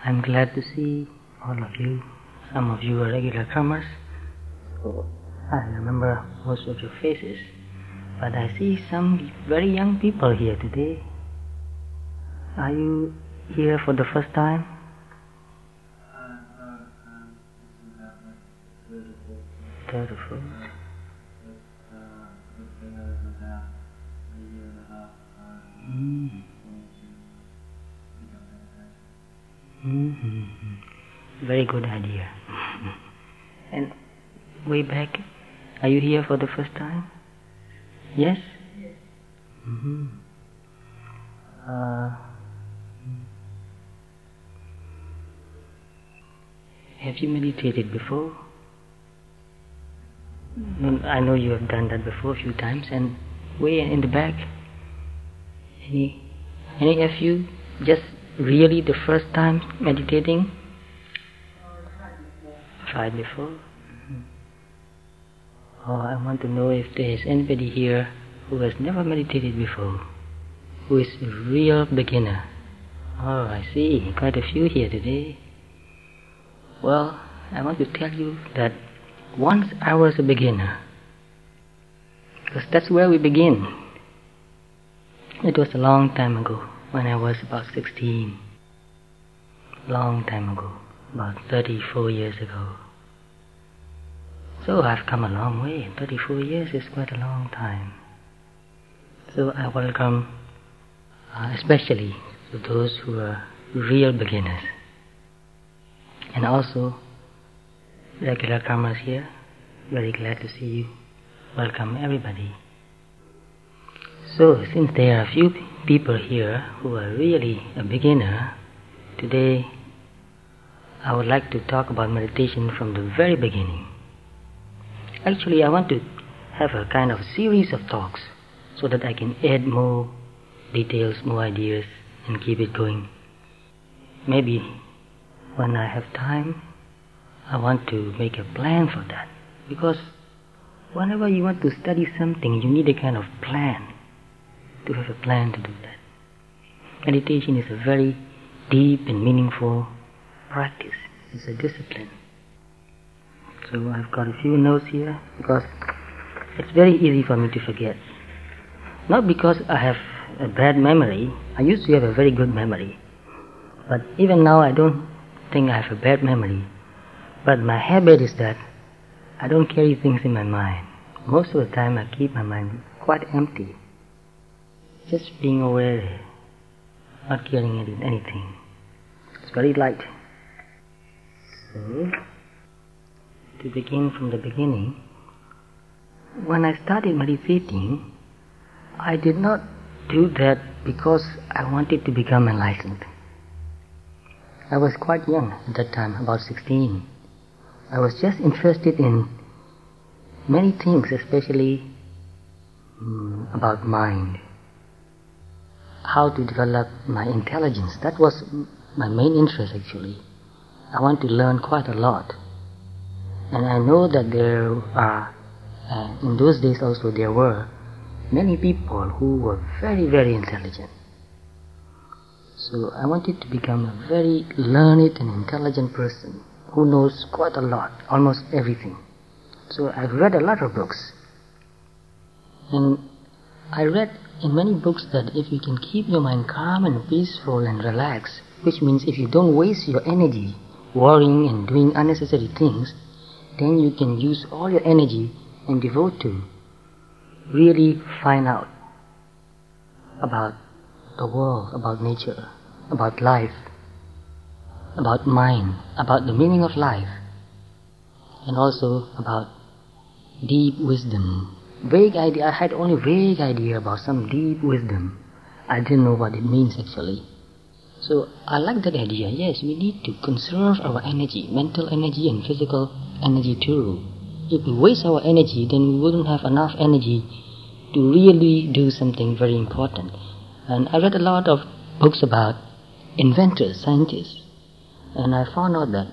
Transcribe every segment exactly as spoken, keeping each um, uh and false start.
I'm glad to see all of you. Some of you are regular comers, so I remember most of your faces. But I see some very young people here today. Are you here for the first time? Third or fourth? Mm. Mm-hmm. Very good idea. And way back, are you here for the first time? Yes? Mm-hmm. Uh, have you meditated before? I know you have done that before a few times. And way in the back, any, any of you just really the first time meditating? Tried before? Mm-hmm. Oh, I want to know if there is anybody here who has never meditated before, who is a real beginner. Oh, I see, quite a few here today. Well, I want to tell you that once I was a beginner, because that's where we begin. It was a long time ago, when I was about sixteen. Long time ago, about thirty-four years ago. So I've come a long way. thirty-four years is quite a long time. So I welcome uh, especially to those who are real beginners. And also regular comers here. Very glad to see you. Welcome everybody. So since there are a few people here who are really a beginner, today I would like to talk about meditation from the very beginning. Actually, I want to have a kind of series of talks so that I can add more details, more ideas, and keep it going. Maybe when I have time, I want to make a plan for that. Because whenever you want to study something, you need a kind of plan, to have a plan to do that. Meditation is a very deep and meaningful practice. It's a discipline. So I've got a few notes here because it's very easy for me to forget. Not because I have a bad memory. I used to have a very good memory. But even now I don't think I have a bad memory. But my habit is that I don't carry things in my mind. Most of the time I keep my mind quite empty. Just being aware, not carrying anything. It's very light. So, to begin from the beginning, when I started meditating, I did not do that because I wanted to become enlightened. I was quite young at that time, about sixteen. I was just interested in many things, especially um, about mind. How to develop my intelligence. That was my main interest actually. I want to learn quite a lot. And I know that there are, uh, in those days also there were many people who were very, very intelligent. So I wanted to become a very learned and intelligent person who knows quite a lot, almost everything. So I've read a lot of books. And I read in many books that if you can keep your mind calm and peaceful and relaxed, which means if you don't waste your energy worrying and doing unnecessary things, then you can use all your energy and devote to really find out about the world, about nature, about life, about mind, about the meaning of life, and also about deep wisdom. Vague idea, I had only vague idea about some deep wisdom. I didn't know what it means actually. So I like that idea. Yes, we need to conserve our energy, mental energy and physical energy too. If we waste our energy, then we wouldn't have enough energy to really do something very important. And I read a lot of books about inventors, scientists, and I found out that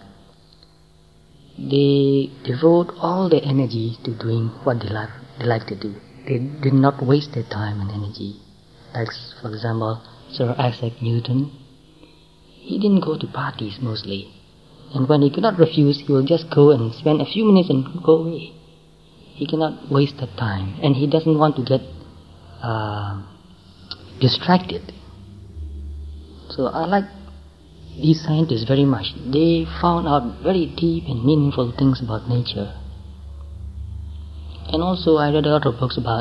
they devote all their energy to doing what they like, they like to do. They did not waste their time and energy. Like, for example, Sir Isaac Newton. he didn't go to parties mostly. And when he could not refuse, he will just go and spend a few minutes and go away. He cannot waste that time, and he doesn't want to get uh, distracted. So I like these scientists very much. They found out very deep and meaningful things about nature. And also I read a lot of books about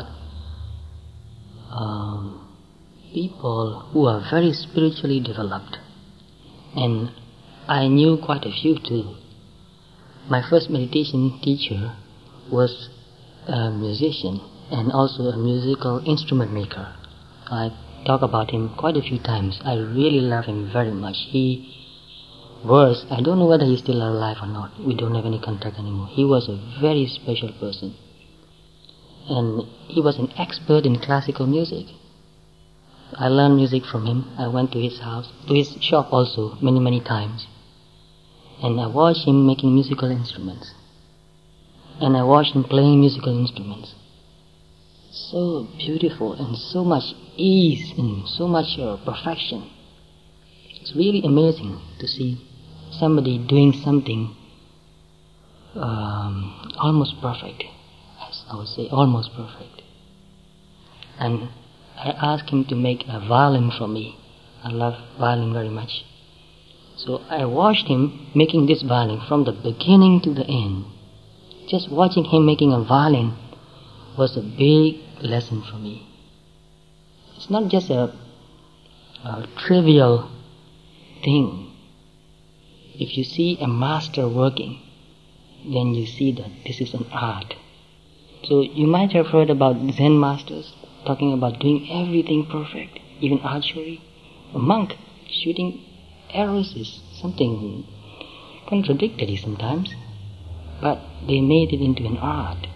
um, people who are very spiritually developed. And I knew quite a few too. My first meditation teacher was a musician and also a musical instrument maker. I talk about him quite a few times. I really love him very much. He was, I don't know whether he's still alive or not. We don't have any contact anymore. He was a very special person. And he was an expert in classical music. I learned music from him. I went to his house, to his shop also, many, many times. And I watched him making musical instruments. And I watched him playing musical instruments. So beautiful and so much ease and so much uh, perfection. It's really amazing to see somebody doing something um, almost perfect. As I would say, almost perfect. And I asked him to make a violin for me. I love violin very much. So I watched him making this violin from the beginning to the end. Just watching him making a violin was a big lesson for me. It's not just a, a trivial thing. If you see a master working, then you see that this is an art. So you might have heard about Zen masters talking about doing everything perfect, even archery. A monk shooting arrows is something contradictory sometimes, but they made it into an art.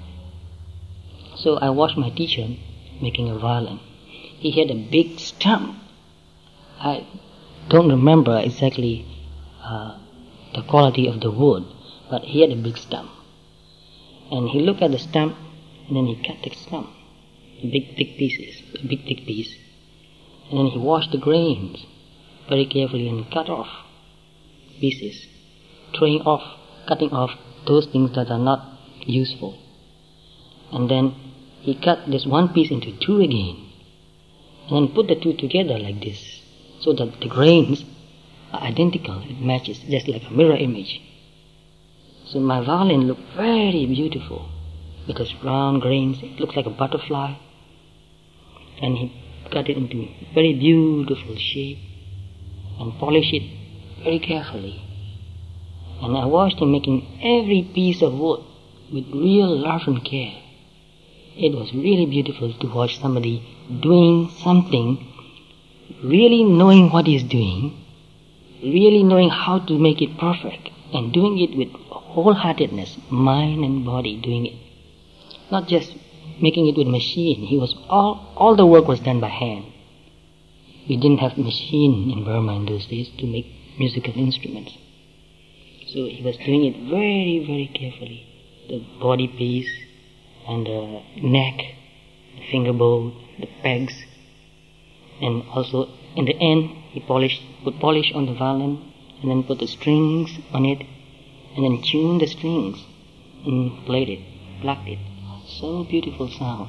So I watched my teacher making a violin. He had a big stump. I don't remember exactly uh, the quality of the wood, but he had a big stump. And he looked at the stump, and then he cut the stump, big thick pieces, a big thick piece. And then he washed the grains very carefully and cut off pieces, throwing off, cutting off those things that are not useful. And then he cut this one piece into two again, and then put the two together like this, so that the grains are identical. It matches, just like a mirror image. So my violin looked very beautiful. It has round grains. It looks like a butterfly. And he cut it into very beautiful shape and polished it very carefully. And I watched him making every piece of wood with real love and care. It was really beautiful to watch somebody doing something, really knowing what he's doing, really knowing how to make it perfect, and doing it with wholeheartedness, mind and body, doing it. Not just making it with a machine. He was all, all the work was done by hand. We didn't have machine in Burma in those days to make musical instruments. So he was doing it very, very carefully. The body piece and the neck, the finger bowl, the pegs. And also in the end, he polished, put polish on the violin and then put the strings on it and then tuned the strings and played it, plucked it. So beautiful sound.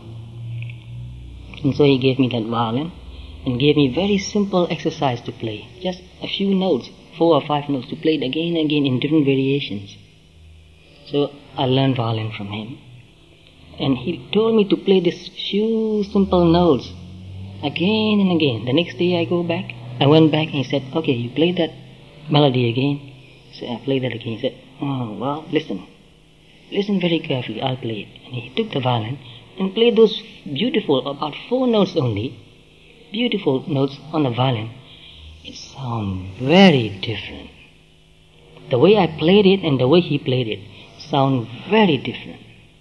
And so he gave me that violin and gave me very simple exercise to play. Just a few notes, four or five notes, to play it again and again in different variations. So I learned violin from him. And he told me to play these few simple notes again and again. The next day I go back, I went back and he said, okay, you play that melody again. So I played that again. He said, oh, well, listen. Listen very carefully, I'll play it. And he took the violin and played those beautiful, about four notes only, beautiful notes on the violin. It sounded very different. The way I played it and the way he played it sound very different.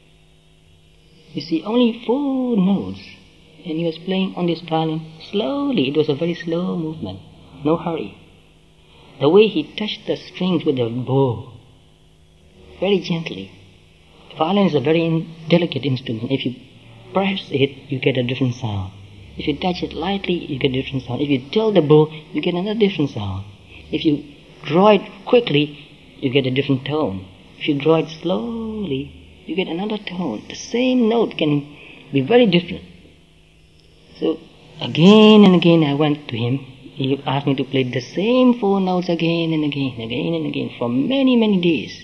You see, only four notes, and he was playing on this violin slowly. It was a very slow movement, no hurry. The way he touched the strings with the bow, very gently. The violin is a very delicate instrument. If you press it, you get a different sound. If you touch it lightly, you get a different sound. If you tilt the bow, you get another different sound. If you draw it quickly, you get a different tone. If you draw it slowly, you get another tone. The same note can be very different. So again and again I went to him. He asked me to play the same four notes again and again, again and again for many, many days.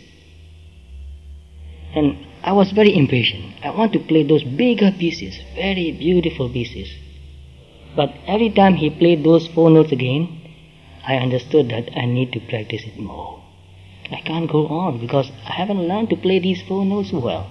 And I was very impatient. I want to play those bigger pieces, very beautiful pieces. But every time he played those four notes again, I understood that I need to practice it more. I can't go on because I haven't learned to play these four notes well.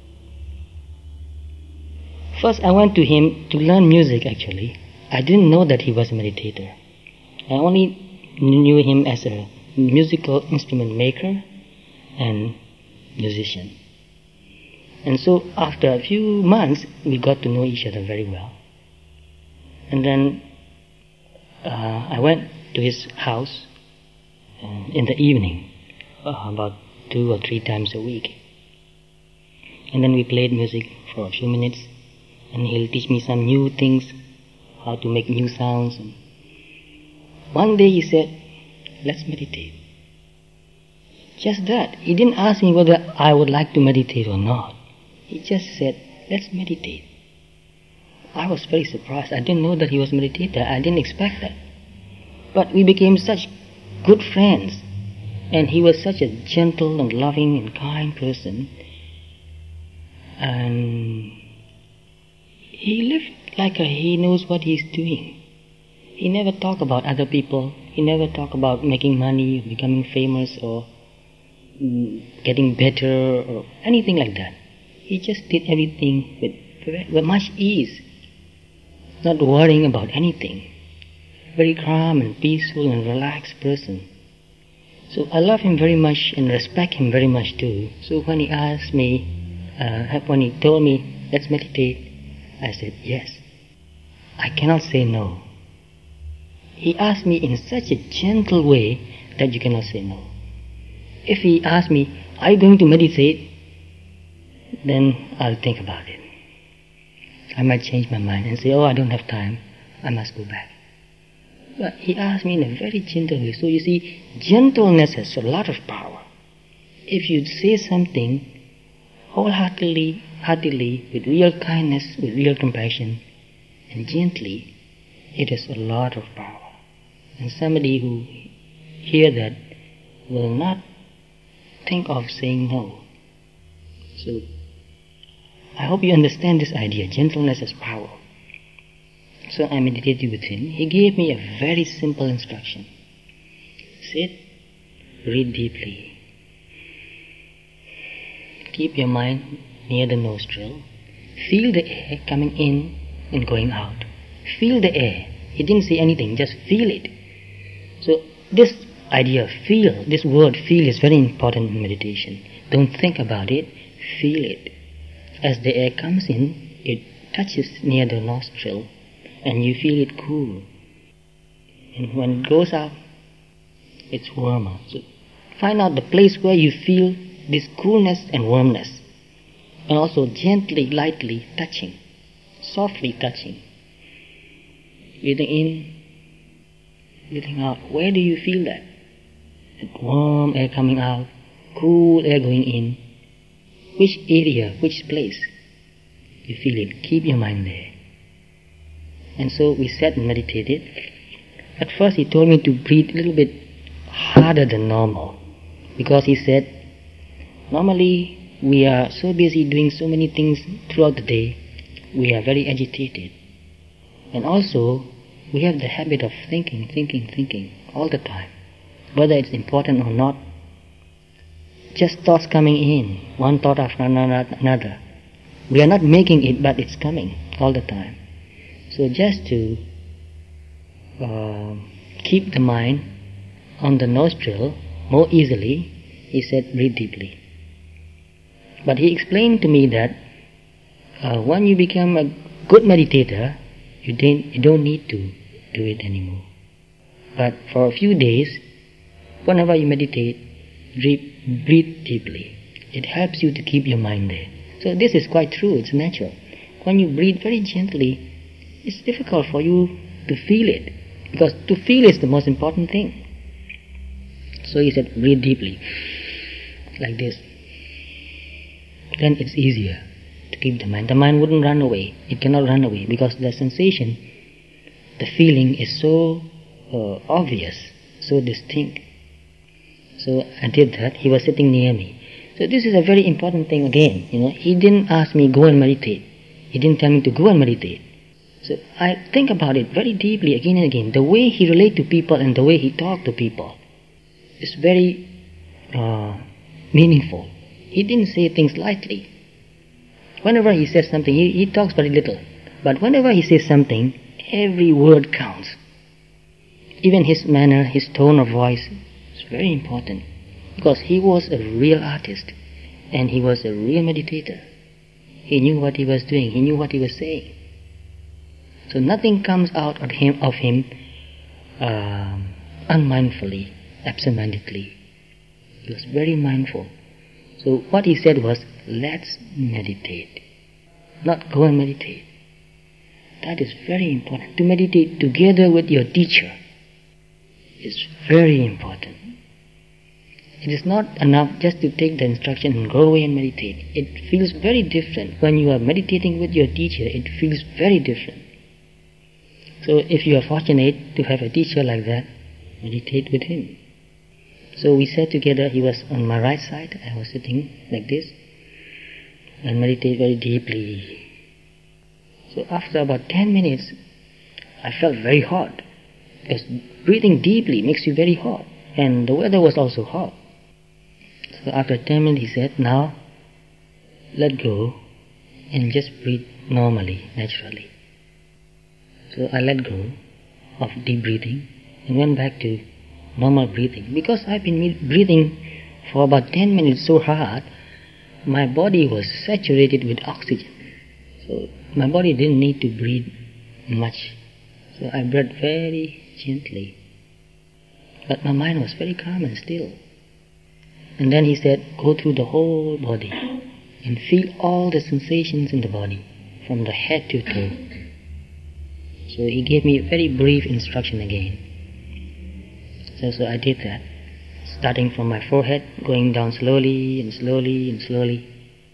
First I went to him to learn music actually. I didn't know that he was a meditator. I only knew him as a musical instrument maker and musician. And so after a few months, we got to know each other very well. And then uh, I went to his house uh, in the evening, uh, about two or three times a week. And then we played music for a few minutes, and he'll teach me some new things, how to make new sounds. And one day he said, let's meditate. Just that. He didn't ask me whether I would like to meditate or not. He just said, let's meditate. I was very surprised. I didn't know that he was a meditator. I didn't expect that. But we became such good friends. And he was such a gentle and loving and kind person. And he lived like a, he knows what he's doing. He never talked about other people. He never talked about making money, becoming famous, or getting better, or anything like that. He just did everything with, with much ease, not worrying about anything. Very calm and peaceful and relaxed person. So I love him very much and respect him very much too. So when he asked me, uh, when he told me, let's meditate, I said, yes. I cannot say no. He asked me in such a gentle way that you cannot say no. If he asked me, are you going to meditate? Then I'll think about it. I might change my mind and say, oh, I don't have time, I must go back. But he asked me in a very gentle way. So you see, gentleness has a lot of power. If you say something wholeheartedly, heartily, with real kindness, with real compassion, and gently, it has a lot of power. And somebody who hear that will not think of saying no. So, I hope you understand this idea. Gentleness has power. So I meditated with him. He gave me a very simple instruction. Sit, breathe deeply. Keep your mind near the nostril. Feel the air coming in and going out. Feel the air. He didn't say anything, just feel it. So this idea, feel, this word feel is very important in meditation. Don't think about it, feel it. As the air comes in, it touches near the nostril and you feel it cool. And when it goes out, it's warmer. So find out the place where you feel this coolness and warmness. And also gently, lightly touching, softly touching. Breathing in, breathing out. Where do you feel that? That warm air coming out, cool air going in. Which area, which place you feel it? Keep your mind there. And so we sat and meditated. At first he told me to breathe a little bit harder than normal, because he said, normally we are so busy doing so many things throughout the day, we are very agitated. And also, we have the habit of thinking, thinking, thinking all the time, whether it's important or not. Just thoughts coming in, one thought after another. We are not making it, but it's coming all the time. So just to uh, keep the mind on the nostril more easily, he said, breathe deeply. But he explained to me that uh, when you become a good meditator, you don't, you don't need to do it anymore. But for a few days, whenever you meditate, breathe, breathe deeply. It helps you to keep your mind there. So this is quite true, it's natural. When you breathe very gently, it's difficult for you to feel it, because to feel is the most important thing. So he said, breathe deeply, like this. Then it's easier to keep the mind. The mind wouldn't run away. It cannot run away because the sensation, the feeling is so uh, obvious, so distinct. So I did that. He was sitting near me. So this is a very important thing again. You know, he didn't ask me go and meditate. He didn't tell me to go and meditate. So I think about it very deeply again and again. The way he related to people and the way he talked to people is very uh, meaningful. He didn't say things lightly. Whenever he says something, he, he talks very little. But whenever he says something, every word counts. Even his manner, his tone of voice is very important. Because he was a real artist and he was a real meditator. He knew what he was doing. He knew what he was saying. So nothing comes out of him, of him um, unmindfully, absent-mindedly. He was very mindful. So what he said was, let's meditate. Not go and meditate. That is very important. To meditate together with your teacher is very important. It is not enough just to take the instruction and go away and meditate. It feels very different. When you are meditating with your teacher, it feels very different. So if you are fortunate to have a teacher like that, meditate with him. So we sat together. He was on my right side. I was sitting like this and meditate very deeply. So after about ten minutes, I felt very hot. Because breathing deeply makes you very hot. And the weather was also hot. So after ten minutes he said, now let go and just breathe normally, naturally. So I let go of deep breathing and went back to normal breathing. Because I've been breathing for about ten minutes so hard, my body was saturated with oxygen. So my body didn't need to breathe much. So I breathed very gently. But my mind was very calm and still. And then he said, go through the whole body and feel all the sensations in the body, from the head to toe. So he gave me a very brief instruction again. So, so I did that, starting from my forehead, going down slowly and slowly and slowly.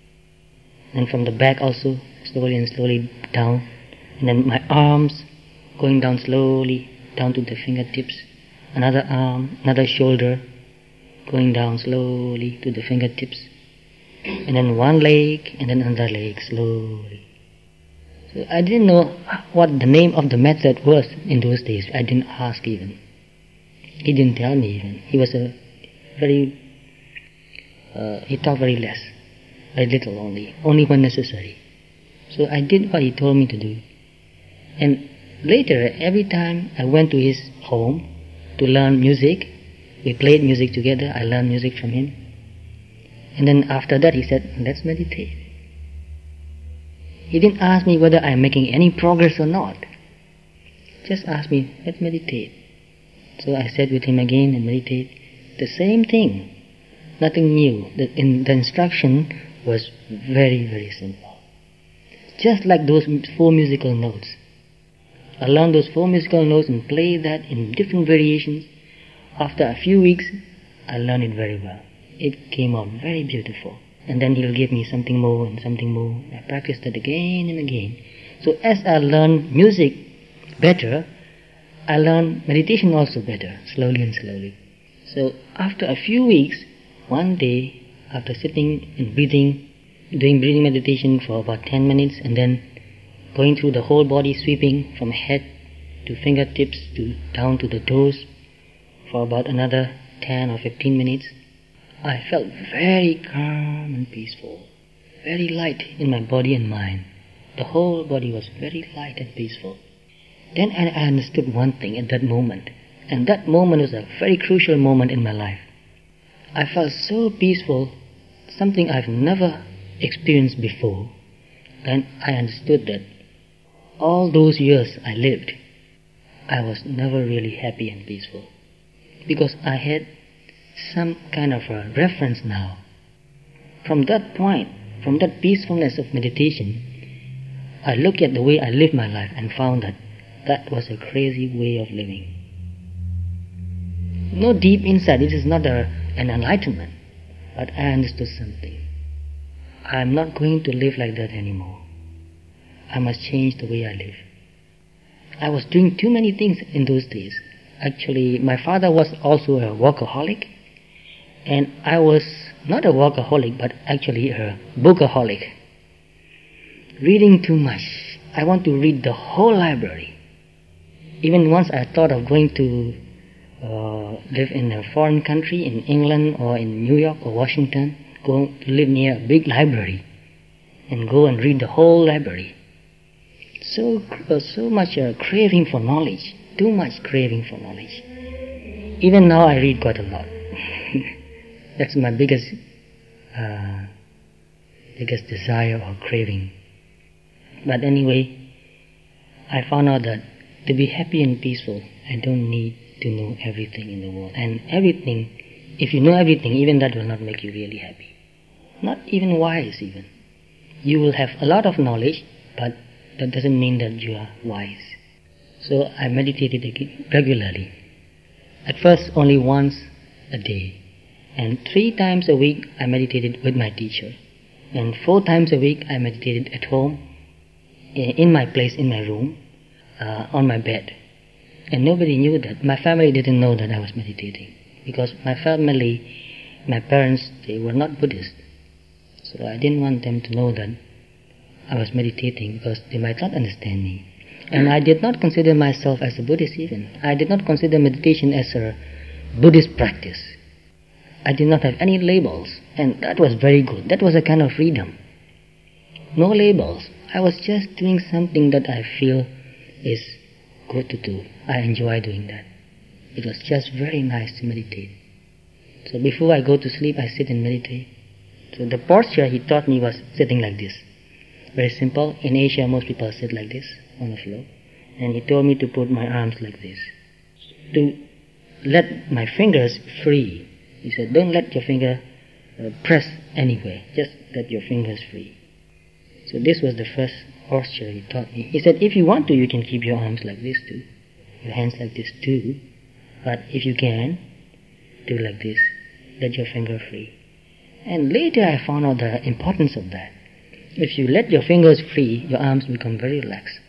And from the back also, slowly and slowly down. And then my arms, going down slowly, down to the fingertips. Another arm, another shoulder, going down slowly to the fingertips, and then one leg, and then another leg, slowly. So I didn't know what the name of the method was in those days. I didn't ask even. He didn't tell me even. He was a very, uh, he talked very less, very little only, only when necessary. So I did what he told me to do. And later, every time I went to his home to learn music, we played music together. I learned music from him. And then after that he said, let's meditate. He didn't ask me whether I'm making any progress or not. Just asked me, let's meditate. So I sat with him again and meditate. The same thing. Nothing new. The, in, the instruction was very, very simple. Just like those four musical notes. I learned those four musical notes and played that in different variations. After a few weeks, I learned it very well. It came out very beautiful. And then he'll give me something more and something more. I practiced it again and again. So as I learned music better, I learned meditation also better, slowly and slowly. So after a few weeks, one day, after sitting and breathing, doing breathing meditation for about ten minutes, and then going through the whole body, sweeping from head to fingertips to down to the toes, for about another ten or fifteen minutes, I felt very calm and peaceful, very light in my body and mind. The whole body was very light and peaceful. Then I understood one thing at that moment, and that moment was a very crucial moment in my life. I felt so peaceful, something I've never experienced before, and I understood that all those years I lived, I was never really happy and peaceful. Because I had some kind of a reference now. From that point, from that peacefulness of meditation, I looked at the way I lived my life and found that that was a crazy way of living. No deep insight. This is not a, an enlightenment. But I understood something. I am not going to live like that anymore. I must change the way I live. I was doing too many things in those days. Actually, my father was also a workaholic, and I was not a workaholic, but actually a bookaholic. Reading too much. I want to read the whole library. Even once I thought of going to uh, live in a foreign country, in England or in New York or Washington, go to live near a big library and go and read the whole library. So, uh, so much uh, craving for knowledge, too much craving for knowledge. Even now I read quite a lot. That's my biggest, uh, biggest desire or craving. But anyway, I found out that to be happy and peaceful, I don't need to know everything in the world. And everything, if you know everything, even that will not make you really happy. Not even wise even. You will have a lot of knowledge, but that doesn't mean that you are wise. So I meditated regularly. At first only once a day. And three times a week I meditated with my teacher. And four times a week I meditated at home, in my place, in my room, uh, on my bed. And nobody knew that. My family didn't know that I was meditating. Because my family, my parents, they were not Buddhist. So I didn't want them to know that I was meditating, because they might not understand me. And I did not consider myself as a Buddhist even. I did not consider meditation as a Buddhist practice. I did not have any labels, and that was very good. That was a kind of freedom. No labels. I was just doing something that I feel is good to do. I enjoy doing that. It was just very nice to meditate. So before I go to sleep, I sit and meditate. So the posture he taught me was sitting like this. Very simple. In Asia, most people sit like this on the floor. And he told me to put my arms like this. To let my fingers free. He said, don't let your finger uh, press anywhere. Just let your fingers free. So this was the first posture he taught me. He said, if you want to, you can keep your arms like this too. Your hands like this too. But if you can, do like this. Let your finger free. And later I found out the importance of that. If you let your fingers free, your arms become very relaxed.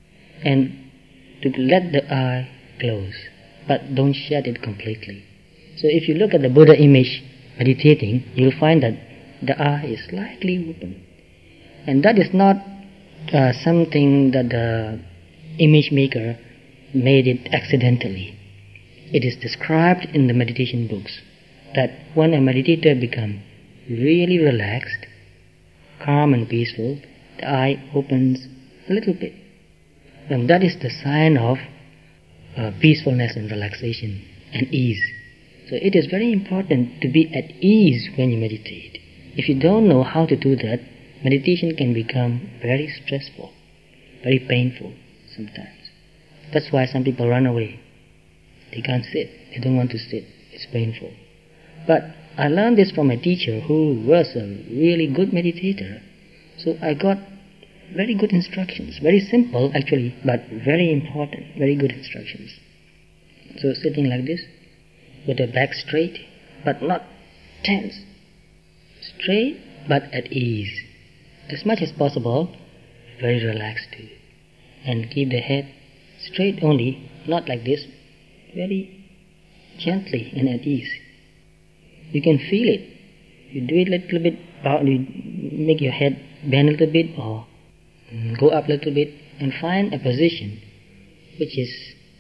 And to let the eye close, but don't shut it completely. So if you look at the Buddha image meditating, you'll find that the eye is slightly open. And that is not uh, something that the image maker made it accidentally. It is described in the meditation books that when a meditator becomes really relaxed, calm and peaceful, the eye opens a little bit. And that is the sign of uh, peacefulness and relaxation and ease. So it is very important to be at ease when you meditate. If you don't know how to do that, meditation can become very stressful, very painful sometimes. That's why some people run away. They can't sit. They don't want to sit. It's painful. But I learned this from a teacher who was a really good meditator. So I got very good instructions. Very simple actually, but very important. Very good instructions. So sitting like this, with the back straight, but not tense. Straight, but at ease. As much as possible, very relaxed too. And keep the head straight only, not like this. Very gently and at ease. You can feel it. You do it a little bit, you make your head bend a little bit or go up a little bit and find a position which is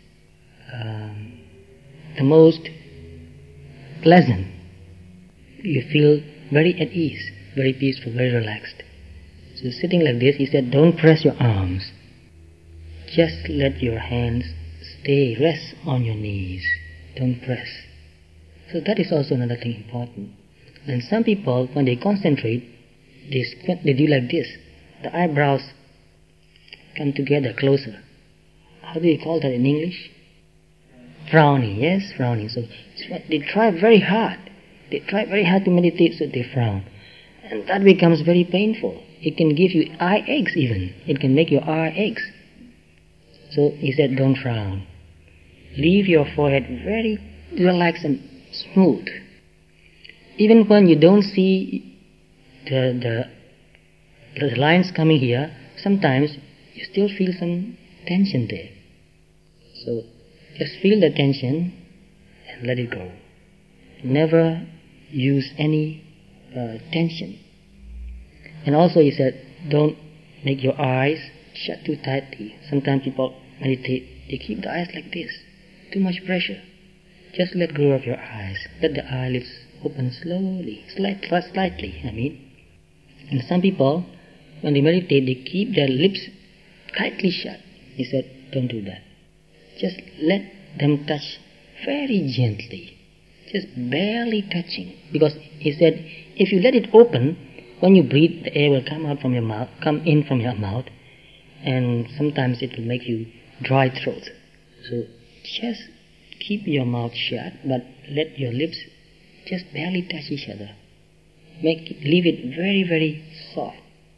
um, the most pleasant. You feel very at ease, very peaceful, very relaxed. So sitting like this, he said, don't press your arms. Just let your hands stay, rest on your knees. Don't press. So that is also another thing important. And some people, when they concentrate, they, they do like this. The eyebrows come together closer. How do you call that in English? Frowning, yes, frowning. So they try very hard. They try very hard to meditate, so they frown. And that becomes very painful. It can give you eye aches even. It can make your eye aches. So he said, don't frown. Leave your forehead very relaxed and smooth. Even when you don't see the, the, the lines coming here, sometimes you still feel some tension there. So just feel the tension and let it go. Never use any uh, tension. And also he said, don't make your eyes shut too tightly. Sometimes people meditate, they keep the eyes like this. Too much pressure. Just let go of your eyes. Let the eyelids open slowly, slight, slightly, I mean. And some people, when they meditate, they keep their lips tightly shut. He said, don't do that. Just let them touch very gently. Just barely touching. Because he said, if you let it open, when you breathe, the air will come out from your mouth, come in from your mouth, and sometimes it will make you dry throat. So just keep your mouth shut, but let your lips just barely touch each other. Make it, leave it very, very soft.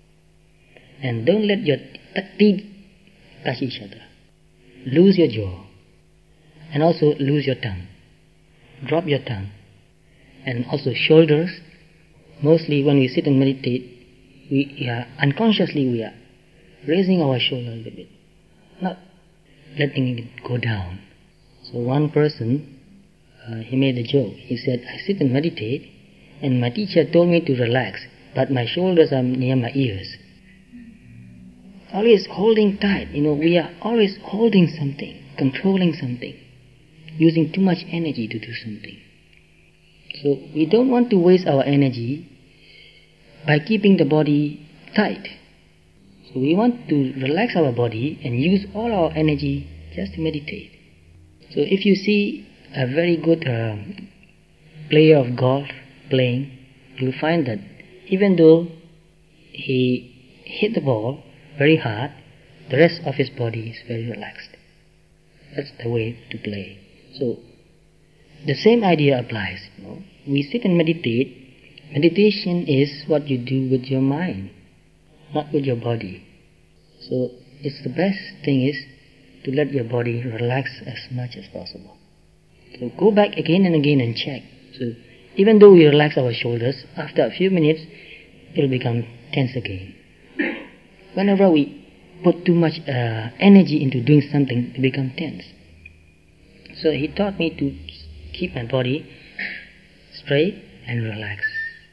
And don't let your t- teeth touch each other. Loose your jaw. And also loose your tongue. Drop your tongue. And also shoulders. Mostly when we sit and meditate, we are unconsciously we are raising our shoulder a little bit, not letting it go down. So one person, uh, he made a joke. He said, I sit and meditate, and my teacher told me to relax, but my shoulders are near my ears. Always holding tight, you know, we are always holding something, controlling something, using too much energy to do something. So we don't want to waste our energy by keeping the body tight. So we want to relax our body and use all our energy just to meditate. So if you see a very good uh, player of golf playing, you'll find that even though he hit the ball very hard, the rest of his body is very relaxed. That's the way to play. So the same idea applies. You know? We sit and meditate. Meditation is what you do with your mind, not with your body. So it's the best thing is to let your body relax as much as possible. So go back again and again and check. So even though we relax our shoulders, after a few minutes, it will become tense again. Whenever we put too much uh, energy into doing something, it becomes tense. So he taught me to keep my body straight and relax.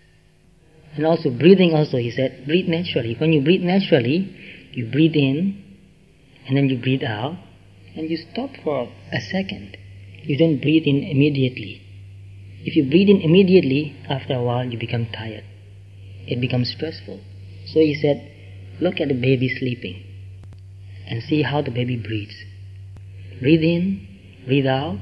And also breathing also, he said, breathe naturally. When you breathe naturally, you breathe in, and then you breathe out, and you stop for a second. You don't breathe in immediately. If you breathe in immediately, after a while you become tired. It becomes stressful. So he said, look at the baby sleeping, and see how the baby breathes. Breathe in, breathe out,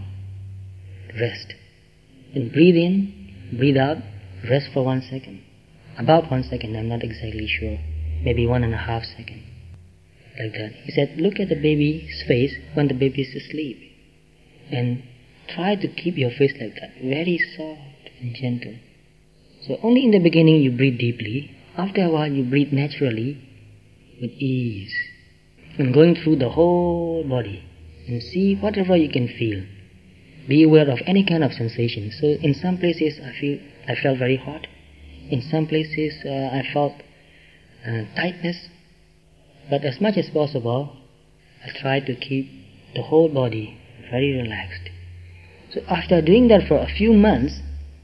rest. And breathe in, breathe out, rest for one second. About one second, I'm not exactly sure. Maybe one and a half second. Like that. He said, look at the baby's face when the baby is asleep. And try to keep your face like that. Very soft and gentle. So only in the beginning you breathe deeply. After a while you breathe naturally with ease. And going through the whole body. And see whatever you can feel. Be aware of any kind of sensation. So in some places I feel I felt very hot. In some places uh, I felt uh, tightness. But as much as possible, I try to keep the whole body very relaxed. So after doing that for a few months,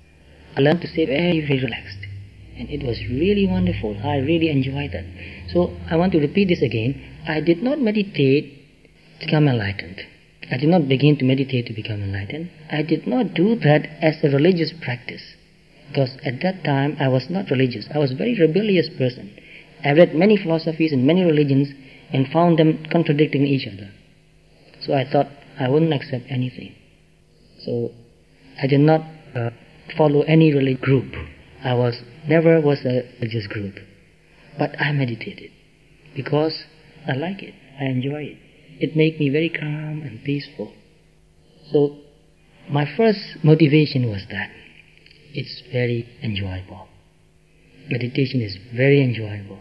I learned to stay very, very relaxed. And it was really wonderful. I really enjoyed that. So I want to repeat this again. I did not meditate to become enlightened. I did not begin to meditate to become enlightened. I did not do that as a religious practice. Because at that time I was not religious. I was a very rebellious person. I read many philosophies and many religions and found them contradicting each other. So I thought I wouldn't accept anything. So I did not uh, follow any religious group. I was never was a religious group. But I meditated because I like it. I enjoy it. It made me very calm and peaceful. So my first motivation was that it's very enjoyable. Meditation is very enjoyable.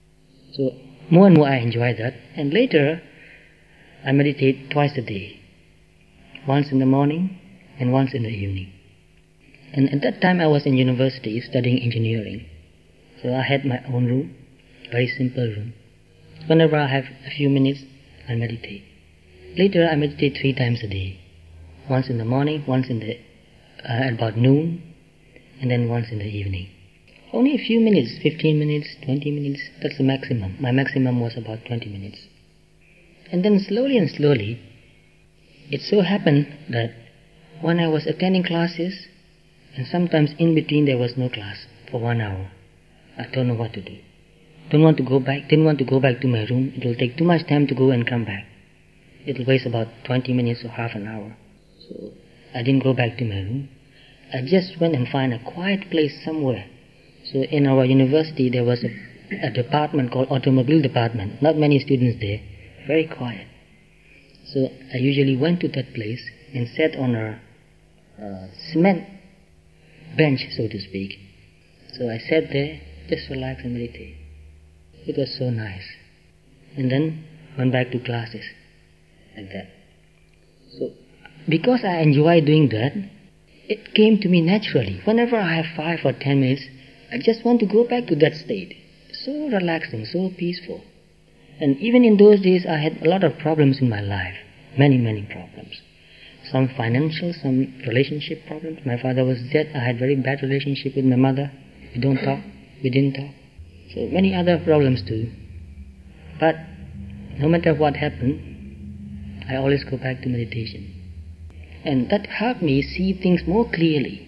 So more and more I enjoy that. And later I meditate twice a day. Once in the morning and once in the evening. And at that time I was in university studying engineering. So I had my own room, very simple room. Whenever I have a few minutes, I meditate. Later I meditate three times a day. Once in the morning, once in the uh, at about noon, and then once in the evening. Only a few minutes, fifteen minutes, twenty minutes, that's the maximum. My maximum was about twenty minutes. And then slowly and slowly, it so happened that when I was attending classes, and sometimes in between there was no class for one hour, I don't know what to do. Don't want to go back, didn't want to go back to my room. It will take too much time to go and come back. It will waste about twenty minutes or half an hour. So I didn't go back to my room. I just went and found a quiet place somewhere. So in our university there was a, a department called automobile department. Not many students there. Very quiet. So I usually went to that place and sat on a uh, cement bench, so to speak. So I sat there, just relax and meditate. It was so nice. And then went back to classes like that. So because I enjoy doing that, it came to me naturally. Whenever I have five or ten minutes, I just want to go back to that state. So relaxing, so peaceful. And even in those days, I had a lot of problems in my life. Many, many problems. Some financial, some relationship problems. My father was dead. I had very bad relationship with my mother. We don't talk. We didn't talk. So many other problems too. But no matter what happened, I always go back to meditation. And that helped me see things more clearly.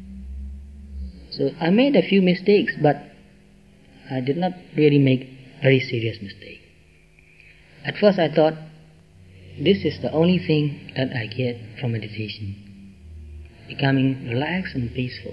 So I made a few mistakes, but I did not really make very serious mistakes. At first I thought, this is the only thing that I get from meditation. Becoming relaxed and peaceful.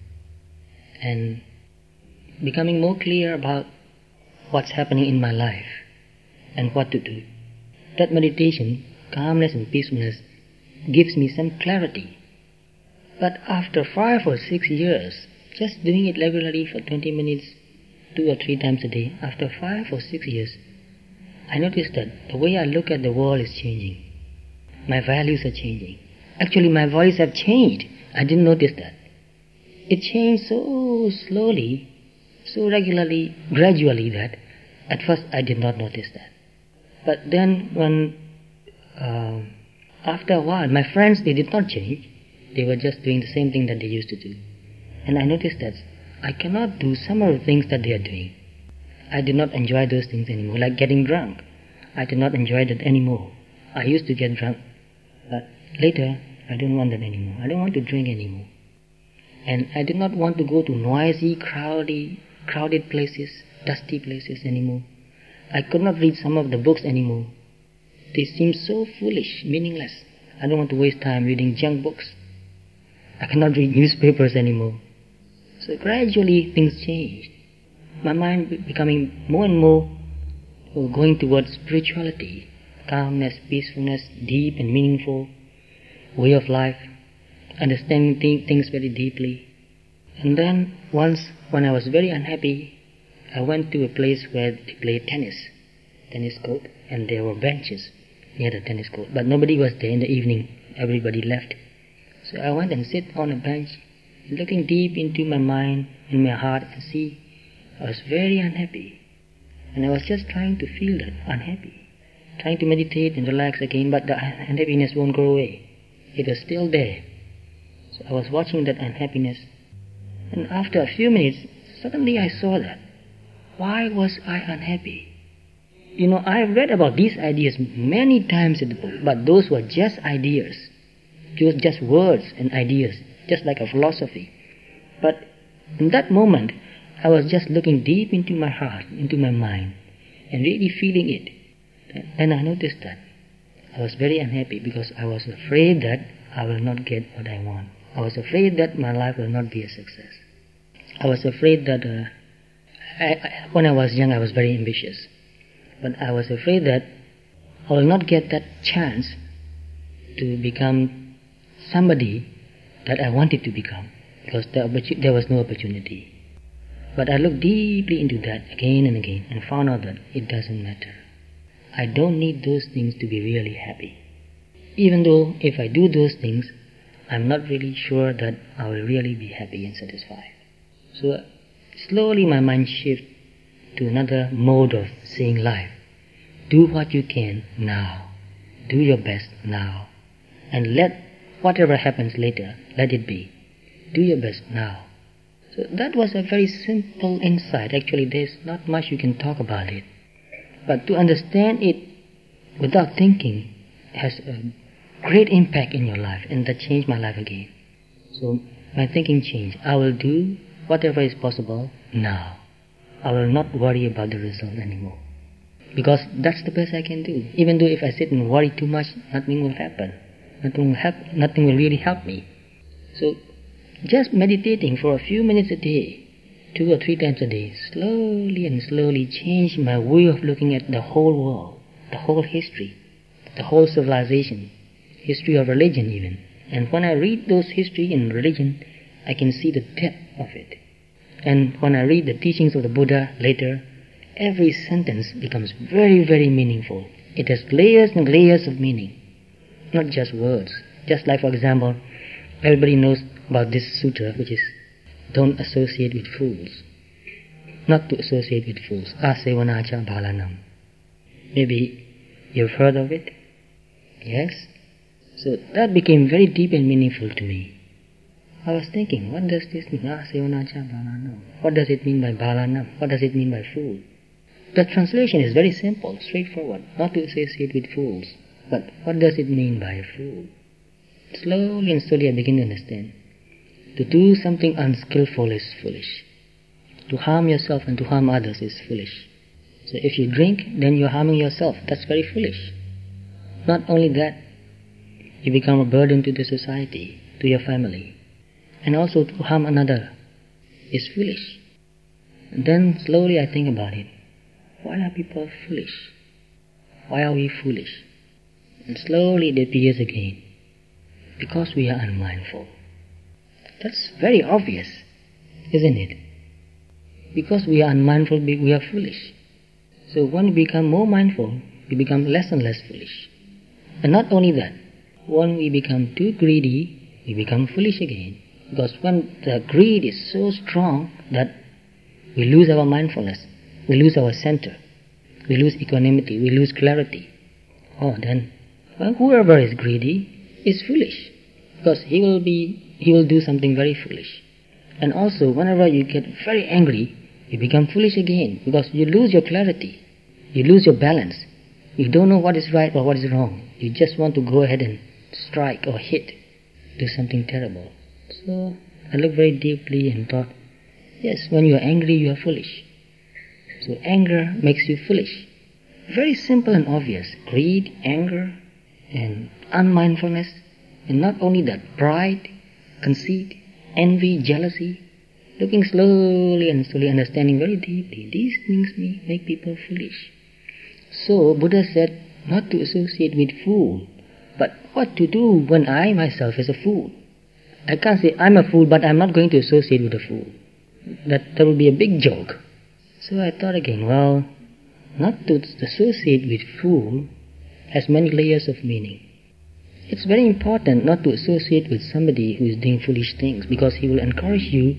And becoming more clear about what's happening in my life and what to do. That meditation, calmness and peacefulness, gives me some clarity. But after five or six years, just doing it regularly for twenty minutes, two or three times a day, after five or six years, I noticed that the way I look at the world is changing. My values are changing. Actually, my values have changed. I didn't notice that. It changed so slowly, so regularly, gradually that at first I did not notice that. But then when, uh, after a while, my friends, they did not change. They were just doing the same thing that they used to do. And I noticed that I cannot do some of the things that they are doing. I did not enjoy those things anymore, like getting drunk. I did not enjoy that anymore. I used to get drunk, but later I don't want that anymore. I don't want to drink anymore. And I did not want to go to noisy, crowded, crowded places, dusty places anymore. I could not read some of the books anymore. They seemed so foolish, meaningless. I don't want to waste time reading junk books. I cannot read newspapers anymore. So gradually things changed. My mind becoming more and more going towards spirituality, calmness, peacefulness, deep and meaningful way of life, understanding th- things very deeply. And then once when I was very unhappy, I went to a place where they played tennis, tennis court, and there were benches near the tennis court. But nobody was there in the evening. Everybody left. So I went and sit on a bench, looking deep into my mind and my heart and see I was very unhappy. And I was just trying to feel that unhappy. Trying to meditate and relax again, but the unhappiness won't go away. It was still there. So I was watching that unhappiness. And after a few minutes, suddenly I saw that. Why was I unhappy? You know, I have read about these ideas many times in the book, but those were just ideas. Just, just words and ideas, just like a philosophy. But in that moment, I was just looking deep into my heart, into my mind, and really feeling it. And I noticed that I was very unhappy because I was afraid that I will not get what I want. I was afraid that my life will not be a success. I was afraid that uh, I, I, when I was young, I was very ambitious. But I was afraid that I will not get that chance to become somebody that I wanted to become, because there, there was no opportunity. But I looked deeply into that again and again and found out that it doesn't matter. I don't need those things to be really happy. Even though if I do those things, I'm not really sure that I will really be happy and satisfied. So slowly my mind shifts to another mode of seeing life. Do what you can now. Do your best now. And let whatever happens later, let it be. Do your best now. So that was a very simple insight. Actually, there's not much you can talk about it. But to understand it without thinking has a great impact in your life, and that changed my life again. So my thinking changed. I will do whatever is possible now. I will not worry about the result anymore. Because that's the best I can do. Even though if I sit and worry too much, nothing will happen. Nothing will, help, nothing will really help me. So just meditating for a few minutes a day, two or three times a day, slowly and slowly changed my way of looking at the whole world, the whole history, the whole civilization, history of religion even. And when I read those history in religion, I can see the depth of it. And when I read the teachings of the Buddha later, every sentence becomes very, very meaningful. It has layers and layers of meaning, not just words. Just like, for example, everybody knows about this sutra, which is, don't associate with fools. Not to associate with fools. Asevanacha bhalanam. Maybe you've heard of it? Yes? So that became very deep and meaningful to me. I was thinking, what does this mean? Asevanacha bhalanam. What does it mean by bhalanam? What does it mean by fool? The translation is very simple, straightforward. Not to associate with fools. But what does it mean by a fool? Slowly and slowly I begin to understand. To do something unskillful is foolish. To harm yourself and to harm others is foolish. So if you drink, then you're harming yourself. That's very foolish. Not only that, you become a burden to the society, to your family. And also to harm another is foolish. And then slowly I think about it. Why are people foolish? Why are we foolish? And slowly it appears again. Because we are unmindful. That's very obvious, isn't it? Because we are unmindful, we are foolish. So when we become more mindful, we become less and less foolish. And not only that, when we become too greedy, we become foolish again. Because when the greed is so strong that we lose our mindfulness, we lose our center, we lose equanimity, we lose clarity. Oh, then, well, whoever is greedy is foolish. Because he will be he will do something very foolish. And also, whenever you get very angry, you become foolish again, because you lose your clarity, you lose your balance. You don't know what is right or what is wrong. You just want to go ahead and strike or hit, do something terrible. So I looked very deeply and thought, yes, when you are angry, you are foolish. So anger makes you foolish. Very simple and obvious. Greed, anger, and unmindfulness. And not only that, pride, conceit, envy, jealousy, looking slowly and slowly, understanding very deeply, these things may make people foolish. So Buddha said not to associate with fool, but what to do when I myself is a fool. I can't say I'm a fool, but I'm not going to associate with a fool. That, that would be a big joke. So I thought again, well, not to associate with fool has many layers of meaning. It's very important not to associate with somebody who is doing foolish things, because he will encourage you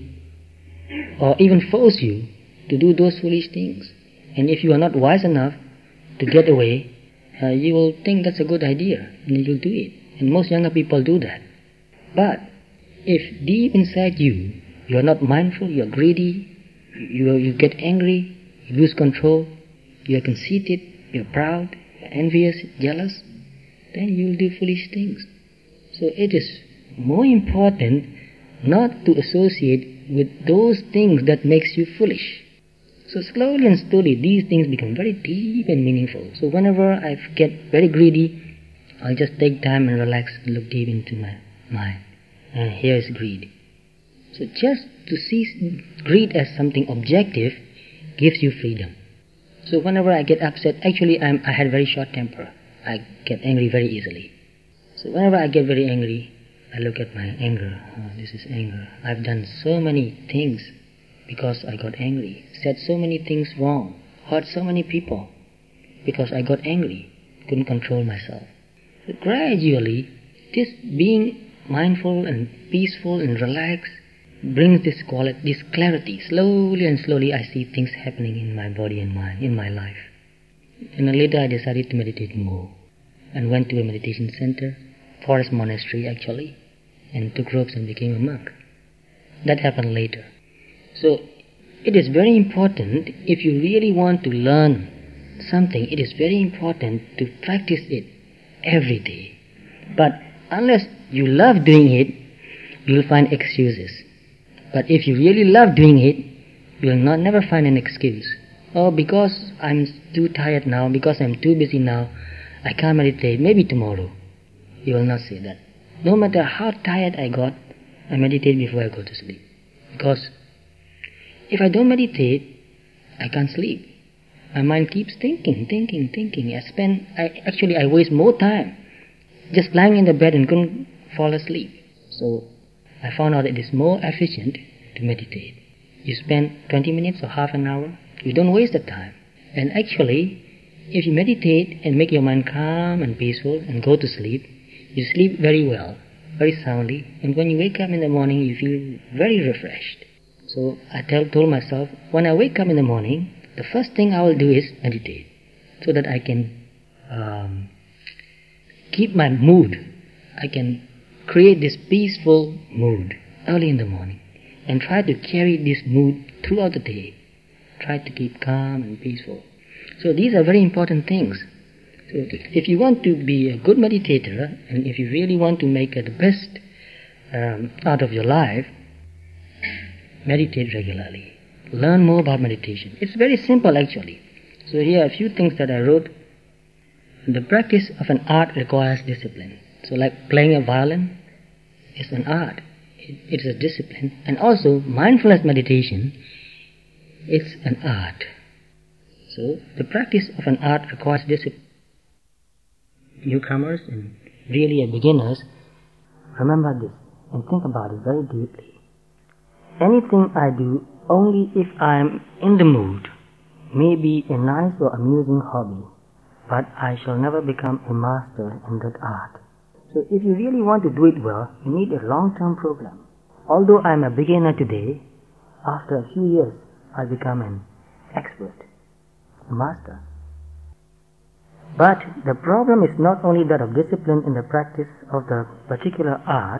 or even force you to do those foolish things. And if you are not wise enough to get away, uh, you will think that's a good idea and you will do it. And most younger people do that. But if deep inside you, you are not mindful, you are greedy, you, are, you get angry, you lose control, you are conceited, you are proud, you are envious, jealous, then you will do foolish things. So it is more important not to associate with those things that makes you foolish. So slowly and slowly these things become very deep and meaningful. So whenever I get very greedy, I'll just take time and relax and look deep into my mind. And here is greed. So just to see greed as something objective gives you freedom. So whenever I get upset, actually I'm, I had very short temper. I get angry very easily. So whenever I get very angry, I look at my anger. Oh, this is anger. I've done so many things because I got angry. Said so many things wrong. Hurt so many people because I got angry. Couldn't control myself. So gradually, this being mindful and peaceful and relaxed, brings this quality, this clarity. Slowly and slowly I see things happening in my body and mind, in my life. And then later I decided to meditate more and went to a meditation center, forest monastery actually, and took robes and became a monk. That happened later. So it is very important, if you really want to learn something, it is very important to practice it every day. But unless you love doing it, you will find excuses. But if you really love doing it, you will not never find an excuse. Oh, because I'm too tired now, because I'm too busy now, I can't meditate, maybe tomorrow. You will not say that. No matter how tired I got, I meditate before I go to sleep. Because if I don't meditate, I can't sleep. My mind keeps thinking, thinking, thinking. I spend, I actually I waste more time just lying in the bed and couldn't fall asleep. So I found out that it is more efficient to meditate. You spend twenty minutes or half an hour, you don't waste the time. And actually, if you meditate and make your mind calm and peaceful and go to sleep, you sleep very well, very soundly, and when you wake up in the morning, you feel very refreshed. So I tell, told myself, when I wake up in the morning, the first thing I will do is meditate, so that I can um, keep my mood. I can create this peaceful mood early in the morning and try to carry this mood throughout the day. Try to keep calm and peaceful. So these are very important things. So if you want to be a good meditator, and if you really want to make the best um, out of your life, meditate regularly. Learn more about meditation. It's very simple actually. So here are a few things that I wrote. The practice of an art requires discipline. So like playing a violin is an art. It is a discipline. And also mindfulness meditation is an art. So the practice of an art requires discipline. Newcomers and really beginners, remember this and think about it very deeply. Anything I do only if I am in the mood may be a nice or amusing hobby, but I shall never become a master in that art. So if you really want to do it well, you need a long-term program. Although I am a beginner today, after a few years I'll become an expert, a master. But the problem is not only that of discipline in the practice of the particular art,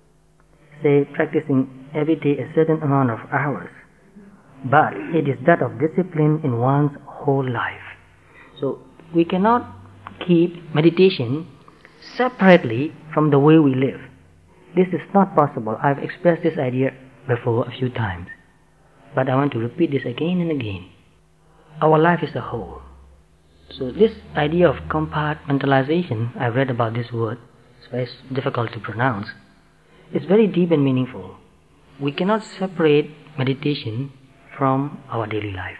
say practicing every day a certain amount of hours, but it is that of discipline in one's whole life. So we cannot keep meditation separately from the way we live. This is not possible. I've expressed this idea before a few times, but I want to repeat this again and again. Our life is a whole. So this idea of compartmentalization, I've read about this word, it's very difficult to pronounce. It's very deep and meaningful. We cannot separate meditation from our daily life.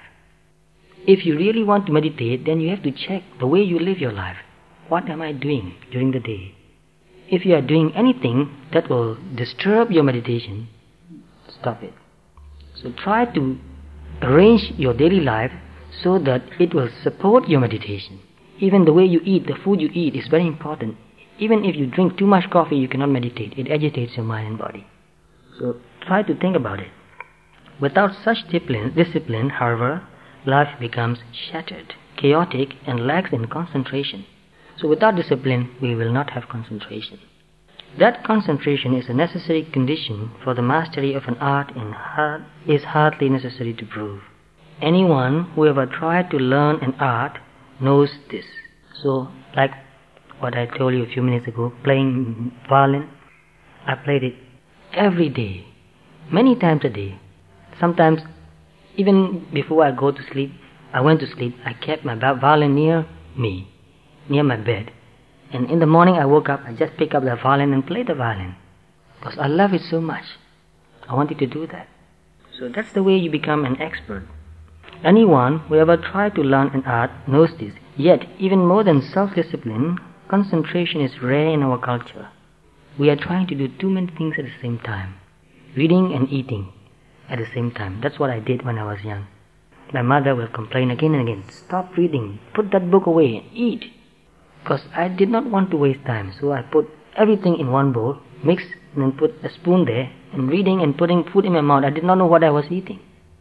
If you really want to meditate, then you have to check the way you live your life. What am I doing during the day? If you are doing anything that will disturb your meditation, stop it. So try to arrange your daily life so that it will support your meditation. Even the way you eat, the food you eat is very important. Even if you drink too much coffee, you cannot meditate. It agitates your mind and body. So try to think about it. Without such discipline, however, life becomes shattered, chaotic, and lacks in concentration. So without discipline, we will not have concentration. That concentration is a necessary condition for the mastery of an art and hard, is hardly necessary to prove. Anyone who ever tried to learn an art knows this. So, like what I told you a few minutes ago, playing violin, I played it every day, many times a day. Sometimes, even before I go to sleep, I went to sleep, I kept my violin near me, near my bed. And in the morning I woke up, I just pick up the violin and play the violin. Because I love it so much. I wanted to do that. So that's the way you become an expert. Anyone who ever tried to learn an art knows this. Yet, even more than self-discipline, concentration is rare in our culture. We are trying to do too many things at the same time. Reading and eating at the same time. That's what I did when I was young. My mother will complain again and again, stop reading, put that book away and eat. Because I did not want to waste time, so I put everything in one bowl, mix and then put a spoon there, and reading and putting food in my mouth. I did not know what I was eating.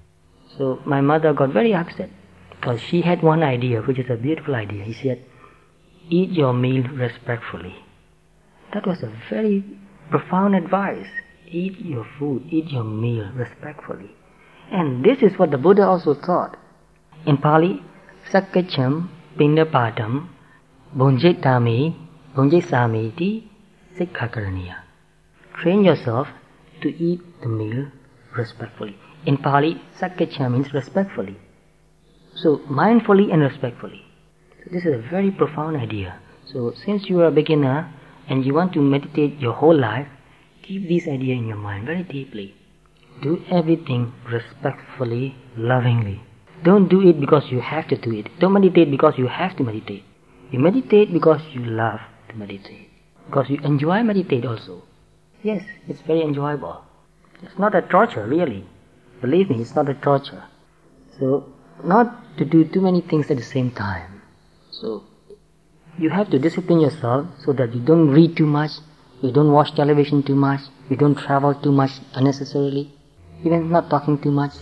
So my mother got very upset because she had one idea, which is a beautiful idea. He said, eat your meal respectfully. That was a very profound advice. Eat your food, eat your meal respectfully. And this is what the Buddha also taught. In Pali, Sakkacham Pindapadam Bonjetami Bonjesamiti Sikhakaraniya. Train yourself to eat the meal respectfully. In Pali, Sakkacha means respectfully. So, mindfully and respectfully. So this is a very profound idea. So, since you are a beginner and you want to meditate your whole life, keep this idea in your mind very deeply. Do everything respectfully, lovingly. Don't do it because you have to do it. Don't meditate because you have to meditate. You meditate because you love to meditate. Because you enjoy meditate also. Yes, it's very enjoyable. It's not a torture, really. Believe me, it's not a torture. So, not to do too many things at the same time. So, you have to discipline yourself so that you don't read too much, you don't watch television too much, you don't travel too much unnecessarily, even not talking too much,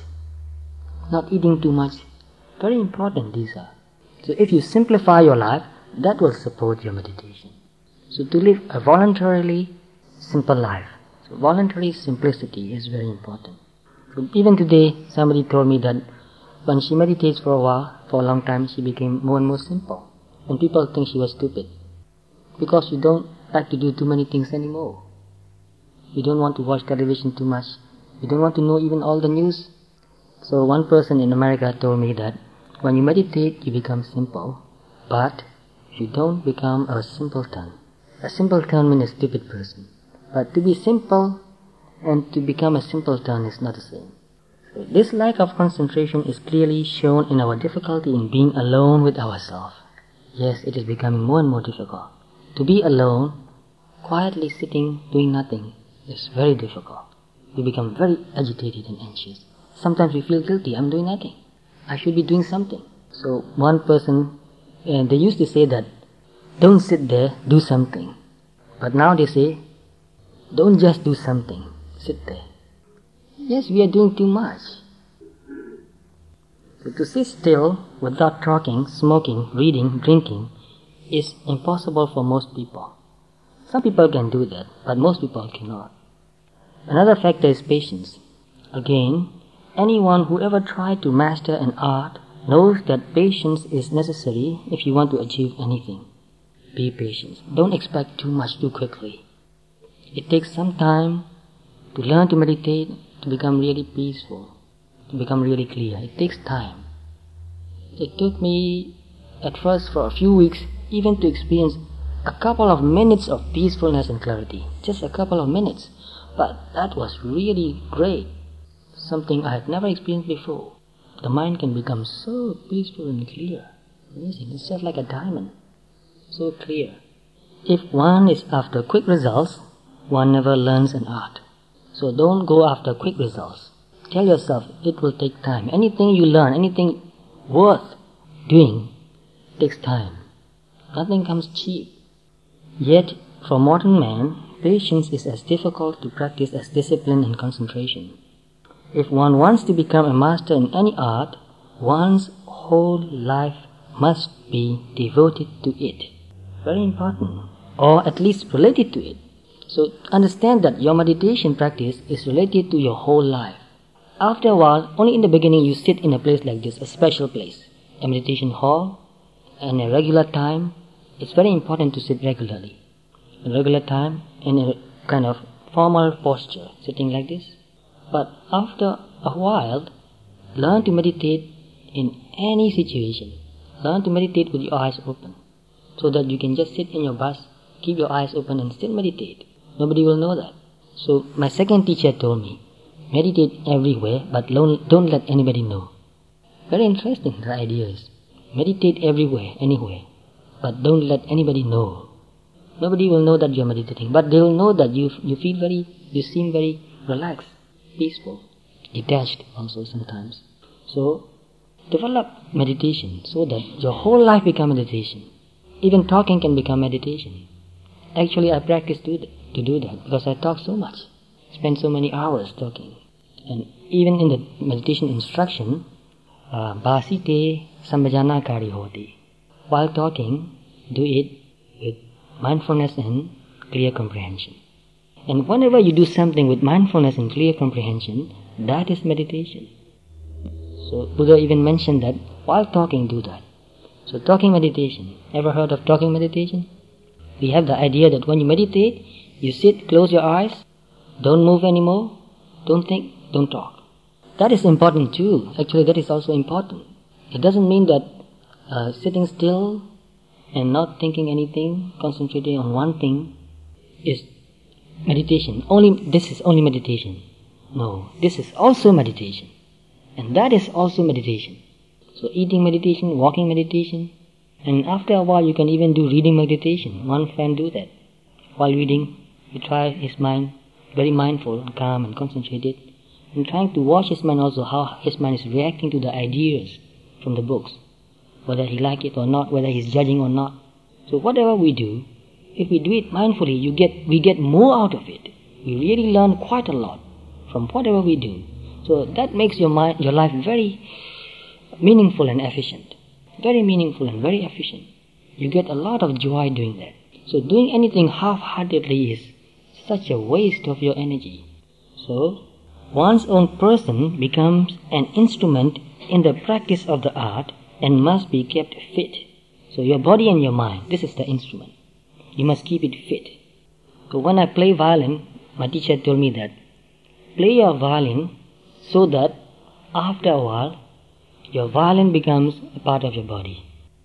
not eating too much. Very important these are. So if you simplify your life, that will support your meditation. So to live a voluntarily simple life. So voluntary simplicity is very important. So even today, somebody told me that when she meditates for a while, for a long time, she became more and more simple. And people think she was stupid. Because you don't like to do too many things anymore. You don't want to watch television too much. You don't want to know even all the news. So one person in America told me that when you meditate, you become simple, but you don't become a simpleton. A simpleton means a stupid person. But to be simple and to become a simpleton is not the same. So this lack of concentration is clearly shown in our difficulty in being alone with ourselves. Yes, it is becoming more and more difficult. To be alone, quietly sitting, doing nothing, is very difficult. We become very agitated and anxious. Sometimes we feel guilty. I'm doing nothing. I should be doing something. So one person, uh, they used to say that, don't sit there, do something. But now they say, don't just do something, sit there. Yes, we are doing too much. So to sit still without talking, smoking, reading, drinking is impossible for most people. Some people can do that, but most people cannot. Another factor is patience. Again, anyone who ever tried to master an art knows that patience is necessary if you want to achieve anything. Be patient. Don't expect too much too quickly. It takes some time to learn to meditate, to become really peaceful, to become really clear. It takes time. It took me at first for a few weeks even to experience a couple of minutes of peacefulness and clarity. Just a couple of minutes. But that was really great. Something I had never experienced before. The mind can become so peaceful and clear. Amazing. It's just like a diamond. So clear. If one is after quick results, one never learns an art. So don't go after quick results. Tell yourself it will take time. Anything you learn, anything worth doing, takes time. Nothing comes cheap. Yet, for modern man, patience is as difficult to practice as discipline and concentration. If one wants to become a master in any art, one's whole life must be devoted to it. Very important. Or at least related to it. So understand that your meditation practice is related to your whole life. After a while, only in the beginning you sit in a place like this, a special place, a meditation hall, and a regular time. It's very important to sit regularly. A regular time in a kind of formal posture, sitting like this. But after a while, learn to meditate in any situation. Learn to meditate with your eyes open, so that you can just sit in your bus, keep your eyes open and still meditate. Nobody will know that. So my second teacher told me, meditate everywhere, but don't let anybody know. Very interesting, the idea is. Meditate everywhere, anywhere, but don't let anybody know. Nobody will know that you are meditating, but they will know that you you feel very, you seem very relaxed, peaceful, detached also sometimes. So, develop meditation so that your whole life becomes meditation. Even talking can become meditation. Actually, I practice to do that because I talk so much, spend so many hours talking. And even in the meditation instruction, uh, Basite Sambhajana Kari Hoti. While talking, do it with mindfulness and clear comprehension. And whenever you do something with mindfulness and clear comprehension, that is meditation. So Buddha even mentioned that while talking, do that. So talking meditation. Ever heard of talking meditation? We have the idea that when you meditate, you sit, close your eyes, don't move anymore, don't think, don't talk. That is important too. Actually, that is also important. It doesn't mean that uh, sitting still and not thinking anything, concentrating on one thing is meditation. Only this is only meditation. No, this is also meditation. And that is also meditation. So eating meditation, walking meditation, and after a while you can even do reading meditation. One friend do that. While reading, he try his mind, very mindful and calm and concentrated, and trying to watch his mind also, how his mind is reacting to the ideas from the books, whether he like it or not, whether he's judging or not. So whatever we do, if we do it mindfully, you get we get more out of it. We really learn quite a lot from whatever we do. So that makes your mind, your life very meaningful and efficient. Very meaningful and very efficient. You get a lot of joy doing that. So doing anything half-heartedly is such a waste of your energy. So one's own person becomes an instrument in the practice of the art and must be kept fit. So your body and your mind, this is the instrument. You must keep it fit. So when I play violin, my teacher told me that play your violin so that after a while your violin becomes a part of your body.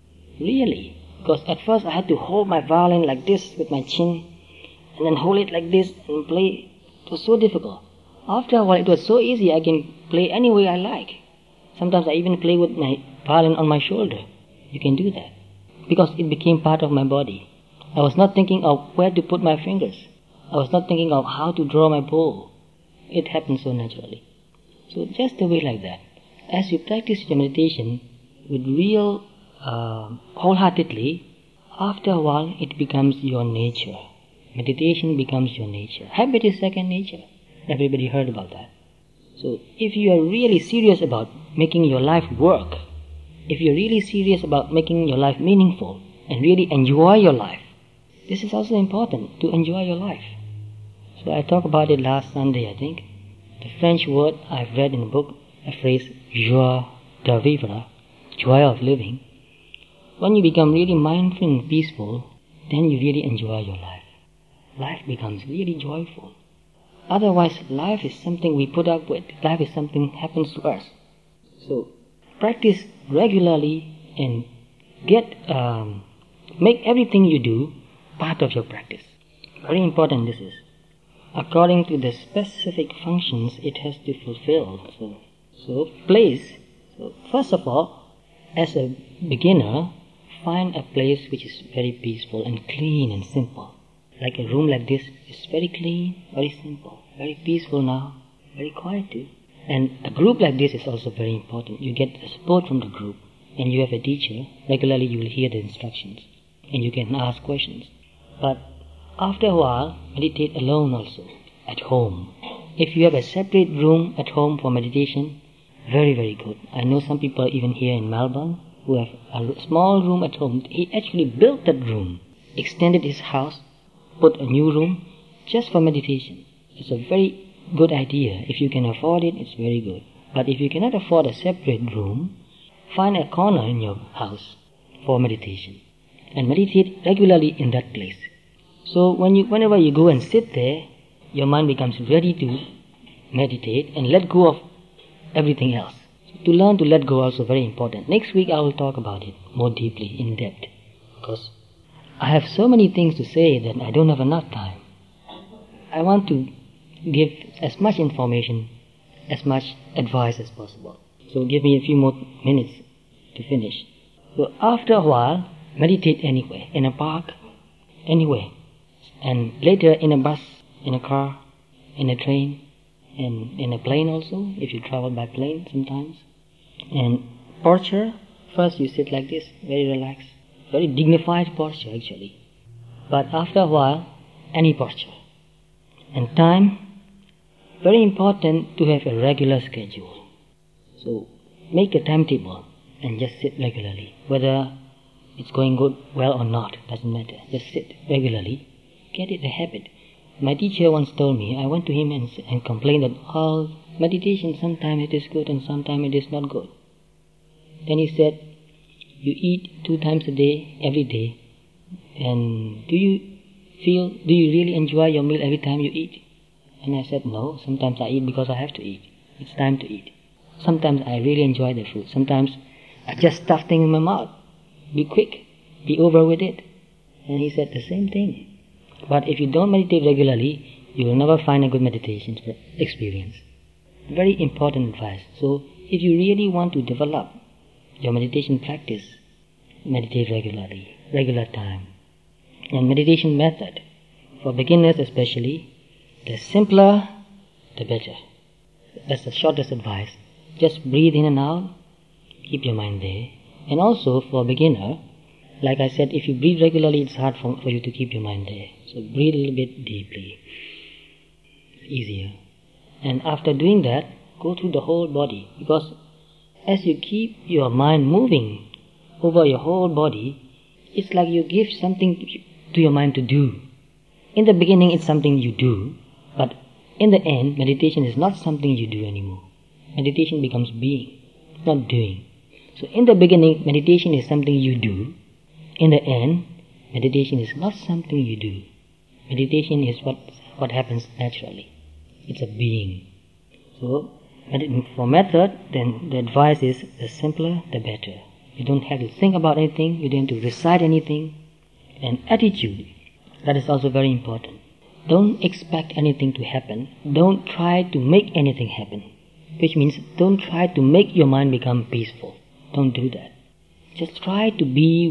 Really. Because at first I had to hold my violin like this with my chin and then hold it like this and play. It was so difficult. After a while it was so easy, I can play any way I like. Sometimes I even play with my violin on my shoulder. You can do that. Because it became part of my body. I was not thinking of where to put my fingers. I was not thinking of how to draw my bow. It happened so naturally. So just a way like that. As you practice your meditation with real, uh, wholeheartedly, after a while it becomes your nature. Meditation becomes your nature. Habit is second nature. Everybody heard about that. So if you are really serious about making your life work, if you're really serious about making your life meaningful and really enjoy your life, this is also important, to enjoy your life. So I talked about it last Sunday, I think. The French word I've read in the book, a phrase, joie de vivre, joy of living. When you become really mindful and peaceful, then you really enjoy your life. Life becomes really joyful. Otherwise, life is something we put up with. Life is something happens to us. So, practice regularly and get, um, make everything you do part of your practice. Very important this is. According to the specific functions it has to fulfill. So, so place. So first of all, as a beginner, find a place which is very peaceful and clean and simple. Like a room like this is very clean, very simple, very peaceful now, very quiet too. And a group like this is also very important. You get the support from the group and you have a teacher. Regularly you will hear the instructions and you can ask questions. But after a while, meditate alone also, at home. If you have a separate room at home for meditation, very, very good. I know some people even here in Melbourne who have a small room at home. He actually built that room, extended his house, put a new room just for meditation. It's a very good idea. If you can afford it, it's very good. But if you cannot afford a separate room, find a corner in your house for meditation and meditate regularly in that place. So when you, whenever you go and sit there, your mind becomes ready to meditate and let go of everything else. To learn to let go also very important. Next week I will talk about it more deeply, in depth. Because I have so many things to say that I don't have enough time. I want to give as much information, as much advice as possible. So give me a few more minutes to finish. So after a while, meditate anywhere, in a park, anywhere. And later in a bus, in a car, in a train, and in a plane also, if you travel by plane sometimes. And posture, first you sit like this, very relaxed, very dignified posture actually. But after a while, any posture. And time, very important to have a regular schedule. So make a timetable and just sit regularly. Whether it's going good, well or not, doesn't matter. Just sit regularly. Get it a habit. My teacher once told me, I went to him and, and complained that, oh, meditation, sometimes it is good and sometimes it is not good. Then he said, you eat two times a day, every day, and do you feel, do you really enjoy your meal every time you eat? And I said, no, sometimes I eat because I have to eat. It's time to eat. Sometimes I really enjoy the food. Sometimes I just stuff things in my mouth. Be quick. Be over with it. And he said the same thing. But if you don't meditate regularly, you will never find a good meditation experience. Very important advice. So if you really want to develop your meditation practice, meditate regularly, regular time. And meditation method, for beginners especially, the simpler, the better. That's the shortest advice. Just breathe in and out, keep your mind there. And also for a beginner, like I said, if you breathe regularly, it's hard for, for you to keep your mind there. So breathe a little bit deeply. It's easier. And after doing that, go through the whole body. Because as you keep your mind moving over your whole body, it's like you give something to your mind to do. In the beginning, it's something you do. But in the end, meditation is not something you do anymore. Meditation becomes being, not doing. So in the beginning, meditation is something you do. In the end, meditation is not something you do. Meditation is what, what happens naturally. It's a being. So for method, then the advice is the simpler, the better. You don't have to think about anything. You don't have to recite anything. And attitude, that is also very important. Don't expect anything to happen. Don't try to make anything happen. Which means don't try to make your mind become peaceful. Don't do that. Just try to be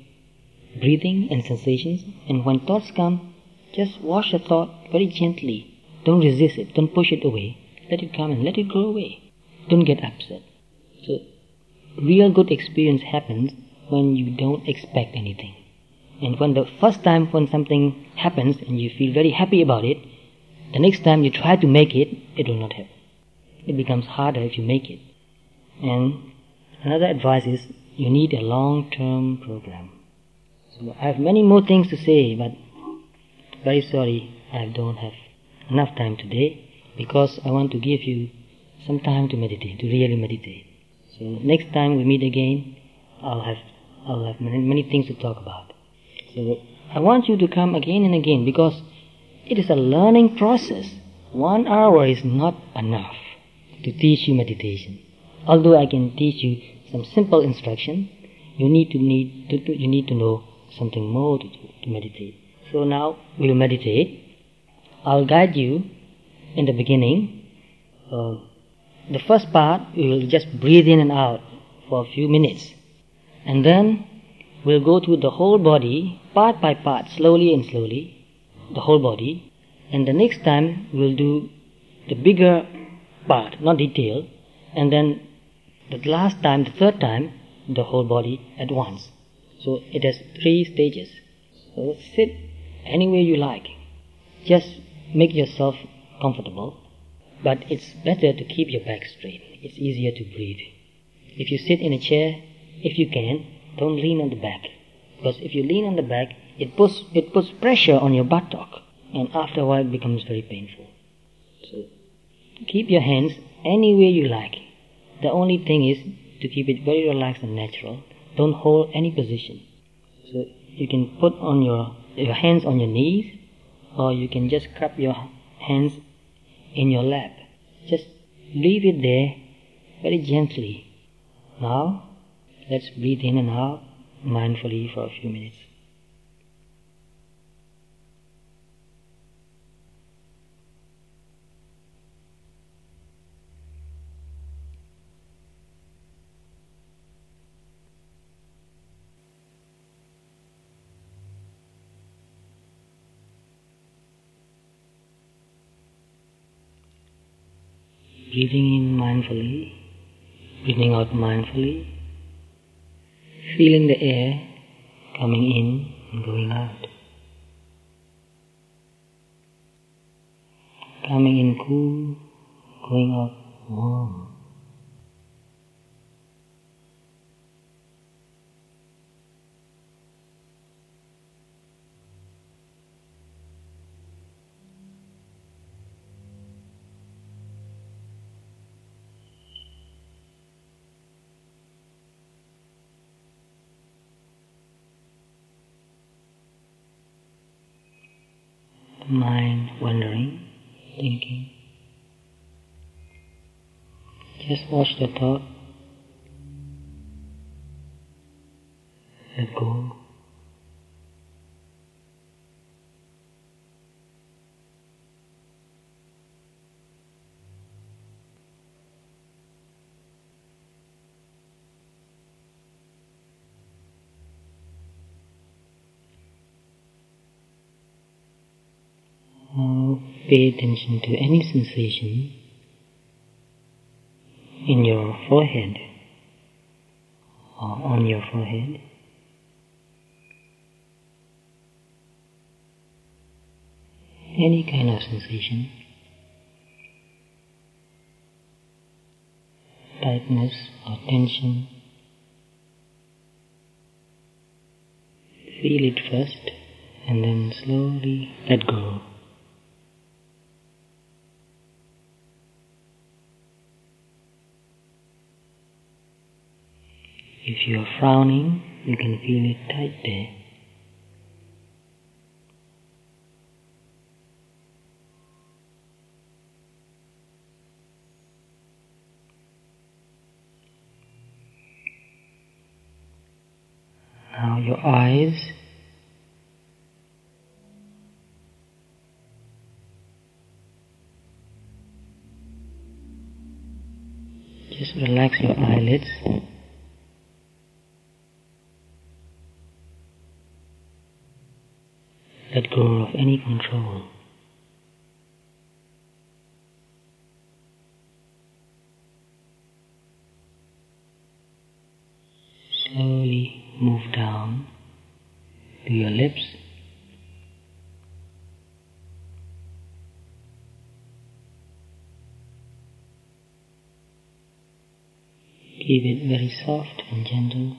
with breathing and sensations. And when thoughts come, just watch the thought very gently. Don't resist it. Don't push it away. Let it come and let it go away. Don't get upset. So, real good experience happens when you don't expect anything. And when the first time when something happens and you feel very happy about it, the next time you try to make it, it will not happen. It becomes harder if you make it. And another advice is you need a long-term program. So I have many more things to say, but very sorry I don't have enough time today because I want to give you some time to meditate, to really meditate. So next time we meet again, I'll have I'll have many, many things to talk about. So I want you to come again and again because it is a learning process. One hour is not enough to teach you meditation. Although I can teach you some simple instruction, you need to need to, to you need to know something more to, to meditate. So now we'll meditate. I'll guide you in the beginning. Uh, the first part we will just breathe in and out for a few minutes, and then we'll go through the whole body, part by part, slowly and slowly, the whole body. And the next time we'll do the bigger part, not detail, and then the last time, the third time, the whole body at once. So it has three stages. So sit anywhere you like. Just make yourself comfortable. But it's better to keep your back straight. It's easier to breathe. If you sit in a chair, if you can, don't lean on the back. Because if you lean on the back, it puts, it puts pressure on your buttock. And after a while it becomes very painful. So keep your hands anywhere you like. The only thing is to keep it very relaxed and natural. Don't hold any position. So you can put on your, your hands on your knees, or you can just cup your hands in your lap. Just leave it there very gently. Now, let's breathe in and out mindfully for a few minutes. Breathing in mindfully, breathing out mindfully, feeling the air coming in and going out. Coming in cool, going out warm. Mind wandering, thinking. Just watch the thought. Let go. Now pay attention to any sensation in your forehead or on your forehead. Any kind of sensation. Tightness or tension. Feel it first and then slowly let go. If you are frowning, you can feel it tight there. Now your eyes. Just relax your eyelids. Let go of any control. Slowly move down to your lips. Keep it very soft and gentle.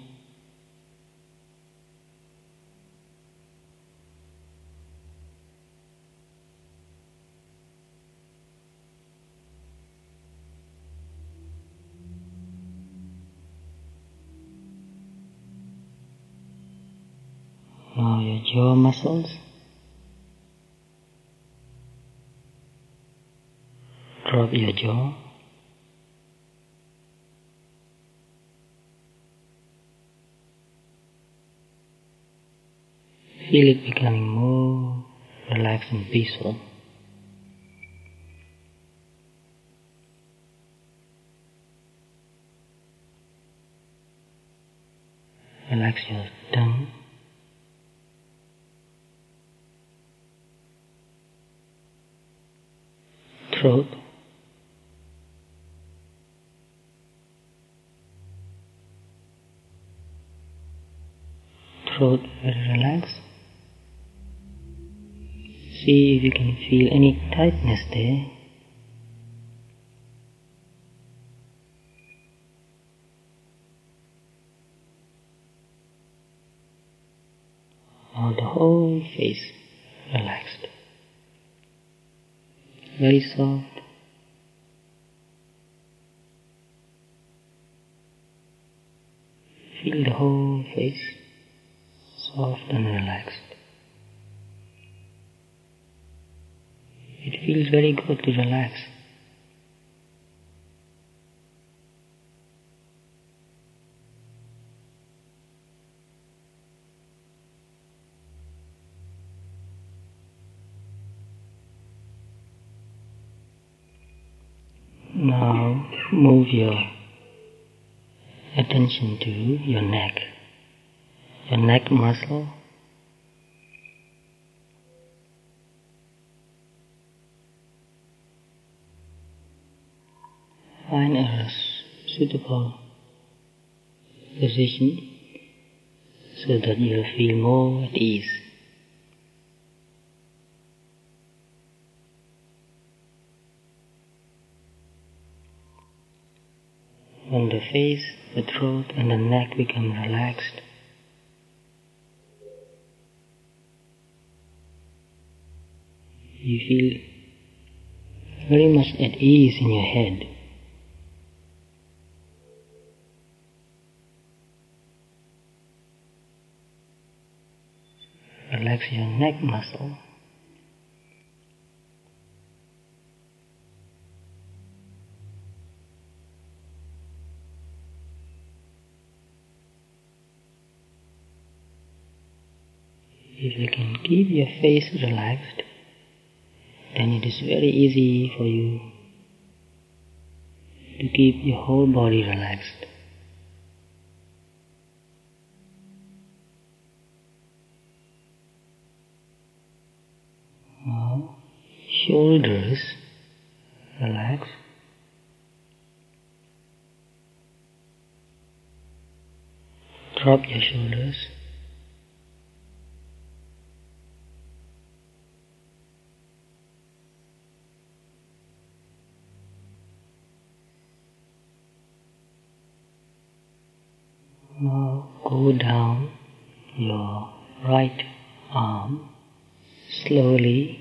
Now your jaw muscles. Drop your jaw. Feel it becoming more relaxed and peaceful. Relax your tongue. Throat. Throat very relaxed. See if you can feel any tightness there. Now the whole face relaxed. Very soft. Feel the whole face soft and relaxed. It feels very good to relax. Now move your attention to your neck, your neck muscle. Find a suitable position so that you'll feel more at ease. When the face, the throat, and the neck become relaxed, you feel very much at ease in your head. Relax your neck muscle. If you can keep your face relaxed, then it is very easy for you to keep your whole body relaxed. Now, shoulders relax. Drop your shoulders. Now go down your right arm slowly.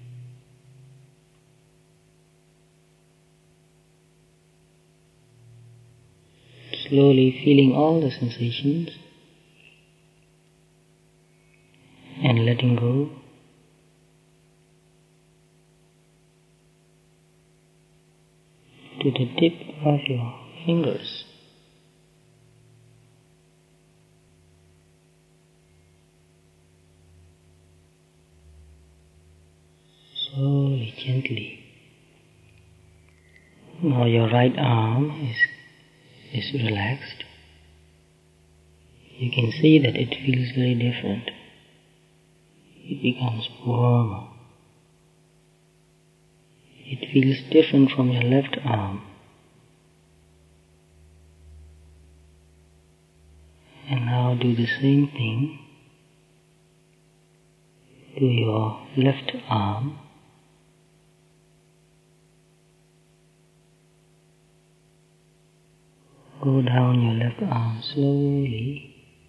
Slowly feeling all the sensations and letting go. To the tip of your fingers. Slowly, gently. Now your right arm is, is relaxed. You can see that it feels very different. It becomes warmer. It feels different from your left arm. And now do the same thing to your left arm. Go down your left arm slowly.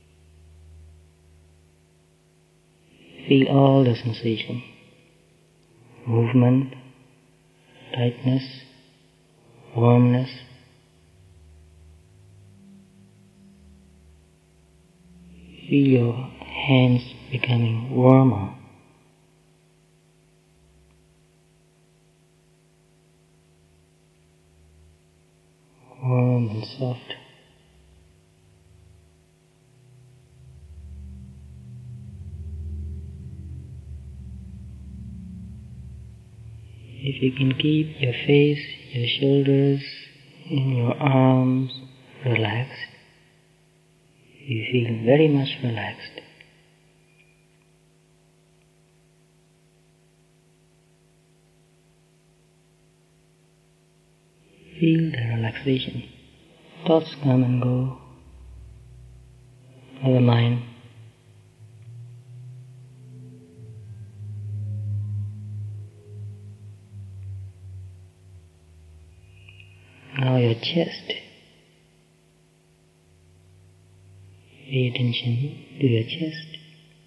Feel all the sensation. Movement, tightness, warmness. Feel your hands becoming warmer. Warm and soft. If you can keep your face, your shoulders, and your arms relaxed, you feel very much relaxed. Feel the relaxation. Thoughts come and go. Never mind. Now your chest. Pay attention to your chest.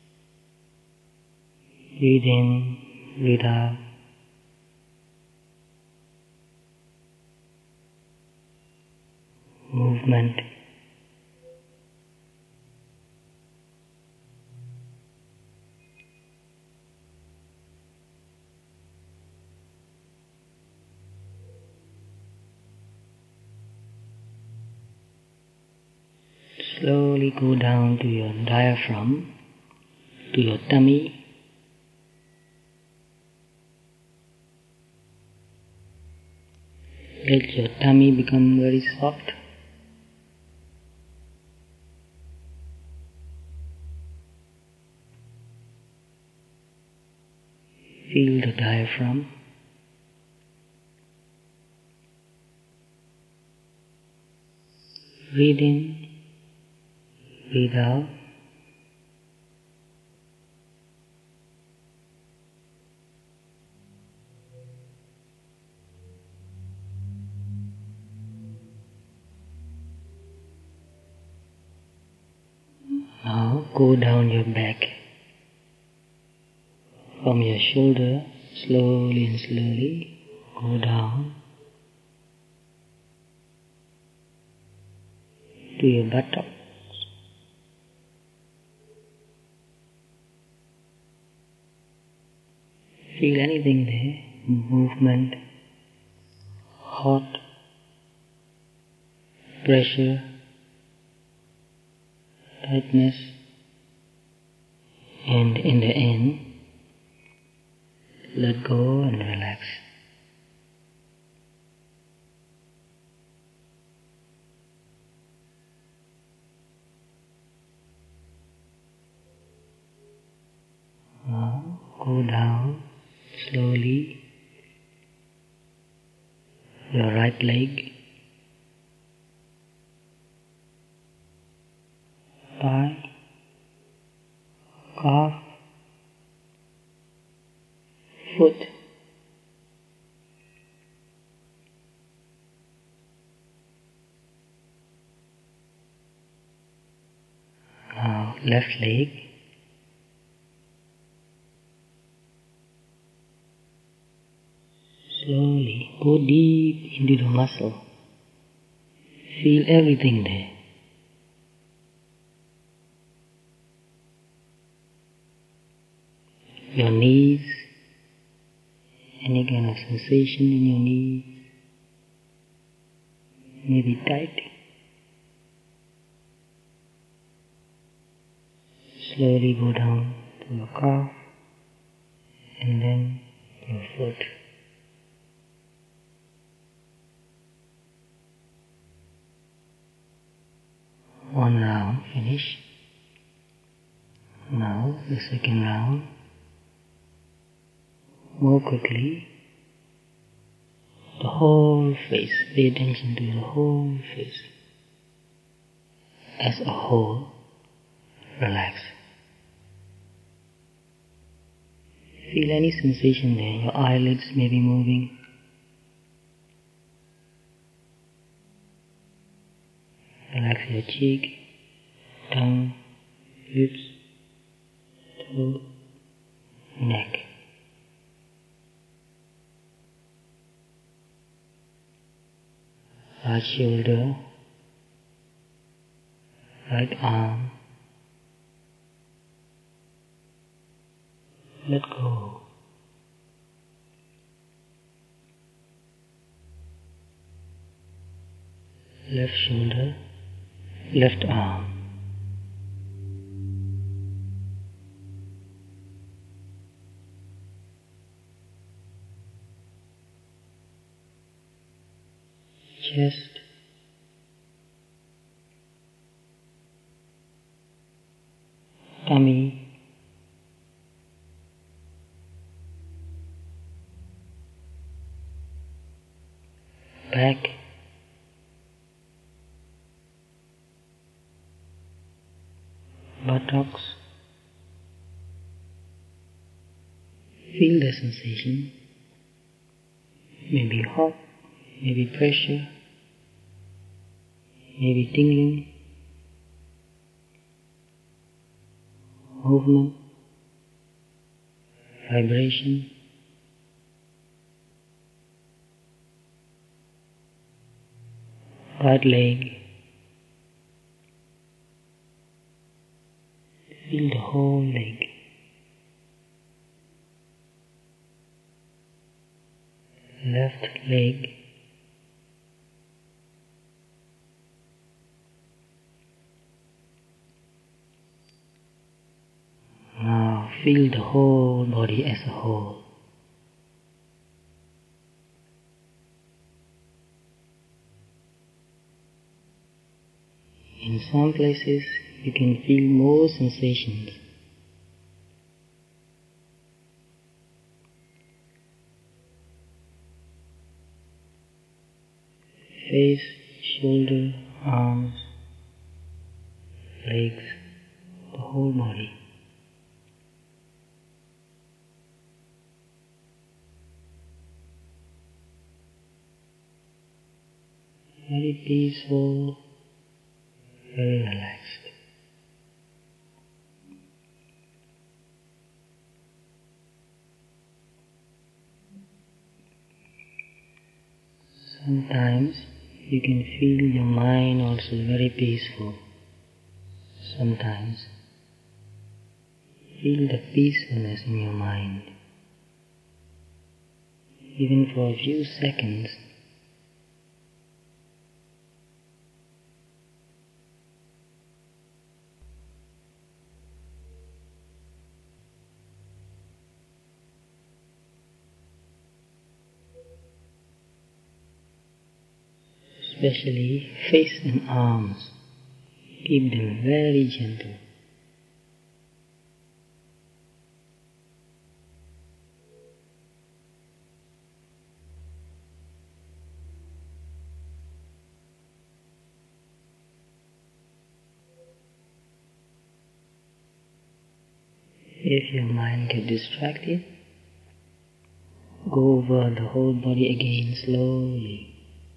Breathe in, breathe out. Movement. Slowly go down to your diaphragm, to your tummy. Let your tummy become very soft. Feel the diaphragm. Breathe in, breathe out. go down your back. From your shoulder, slowly and slowly, go down to your buttocks. Feel anything there, movement, hot, pressure, tightness, and in the end, let go and relax. Now go down slowly your right leg, thigh, calf, foot, now left leg, slowly go deep into the muscle, feel everything there. Your knees, any kind of sensation in your knees, maybe tight. Slowly go down to your calf and then your foot. One round finish. Now the second round. More quickly, the whole face, pay attention to the whole face. As a whole, relax. Feel any sensation there, your eyelids may be moving. Relax your cheek, tongue, lips, toe, neck. Right shoulder, right arm, let go. Left shoulder, left arm. Chest, tummy, back, buttocks. Feel the sensation, maybe hot, maybe pressure, maybe tingling, movement, vibration. Right leg, feel the whole leg. Left leg, now feel the whole body as a whole. In some places you can feel more sensations. Face, shoulder, arms, legs, the whole body. Very peaceful, very relaxed. Sometimes you can feel your mind also very peaceful. Sometimes feel the peacefulness in your mind. Even for a few seconds, especially face and arms. Keep them very gentle. If your mind gets distracted, go over the whole body again slowly.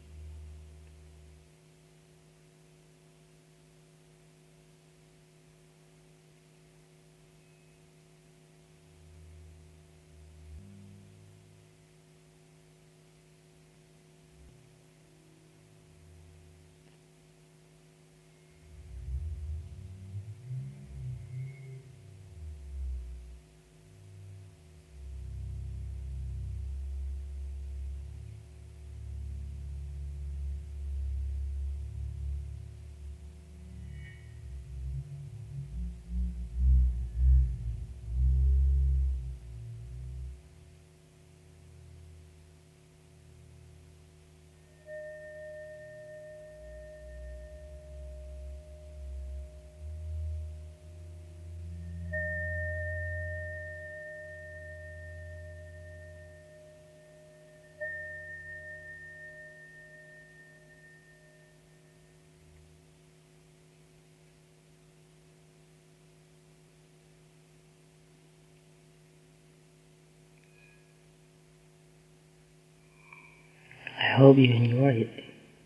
I hope you enjoy it.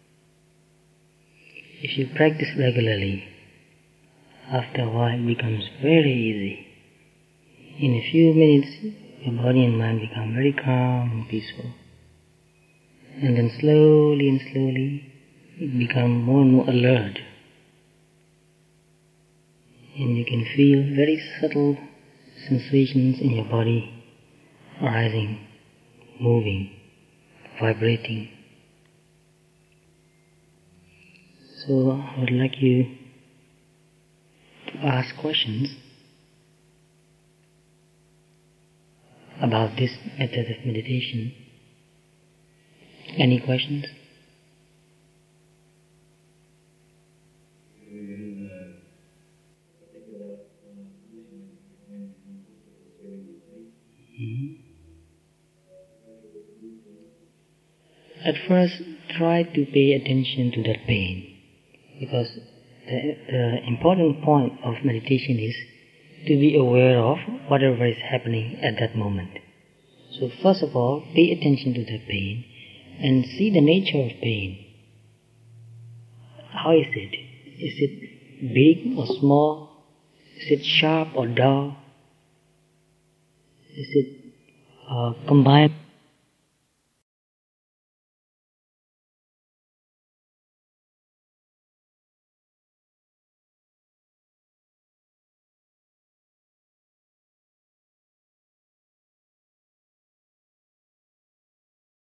If you practice regularly, after a while it becomes very easy. In a few minutes, your body and mind become very calm and peaceful. And then slowly and slowly, it becomes more and more alert. And you can feel very subtle sensations in your body arising, moving, vibrating. So I would like you to ask questions about this method of meditation. Any questions? Mm-hmm. At first, try to pay attention to that pain, because the, the important point of meditation is to be aware of whatever is happening at that moment. So first of all, pay attention to the pain and see the nature of pain. How is it? Is it big or small? Is it sharp or dull? Is it uh, combined?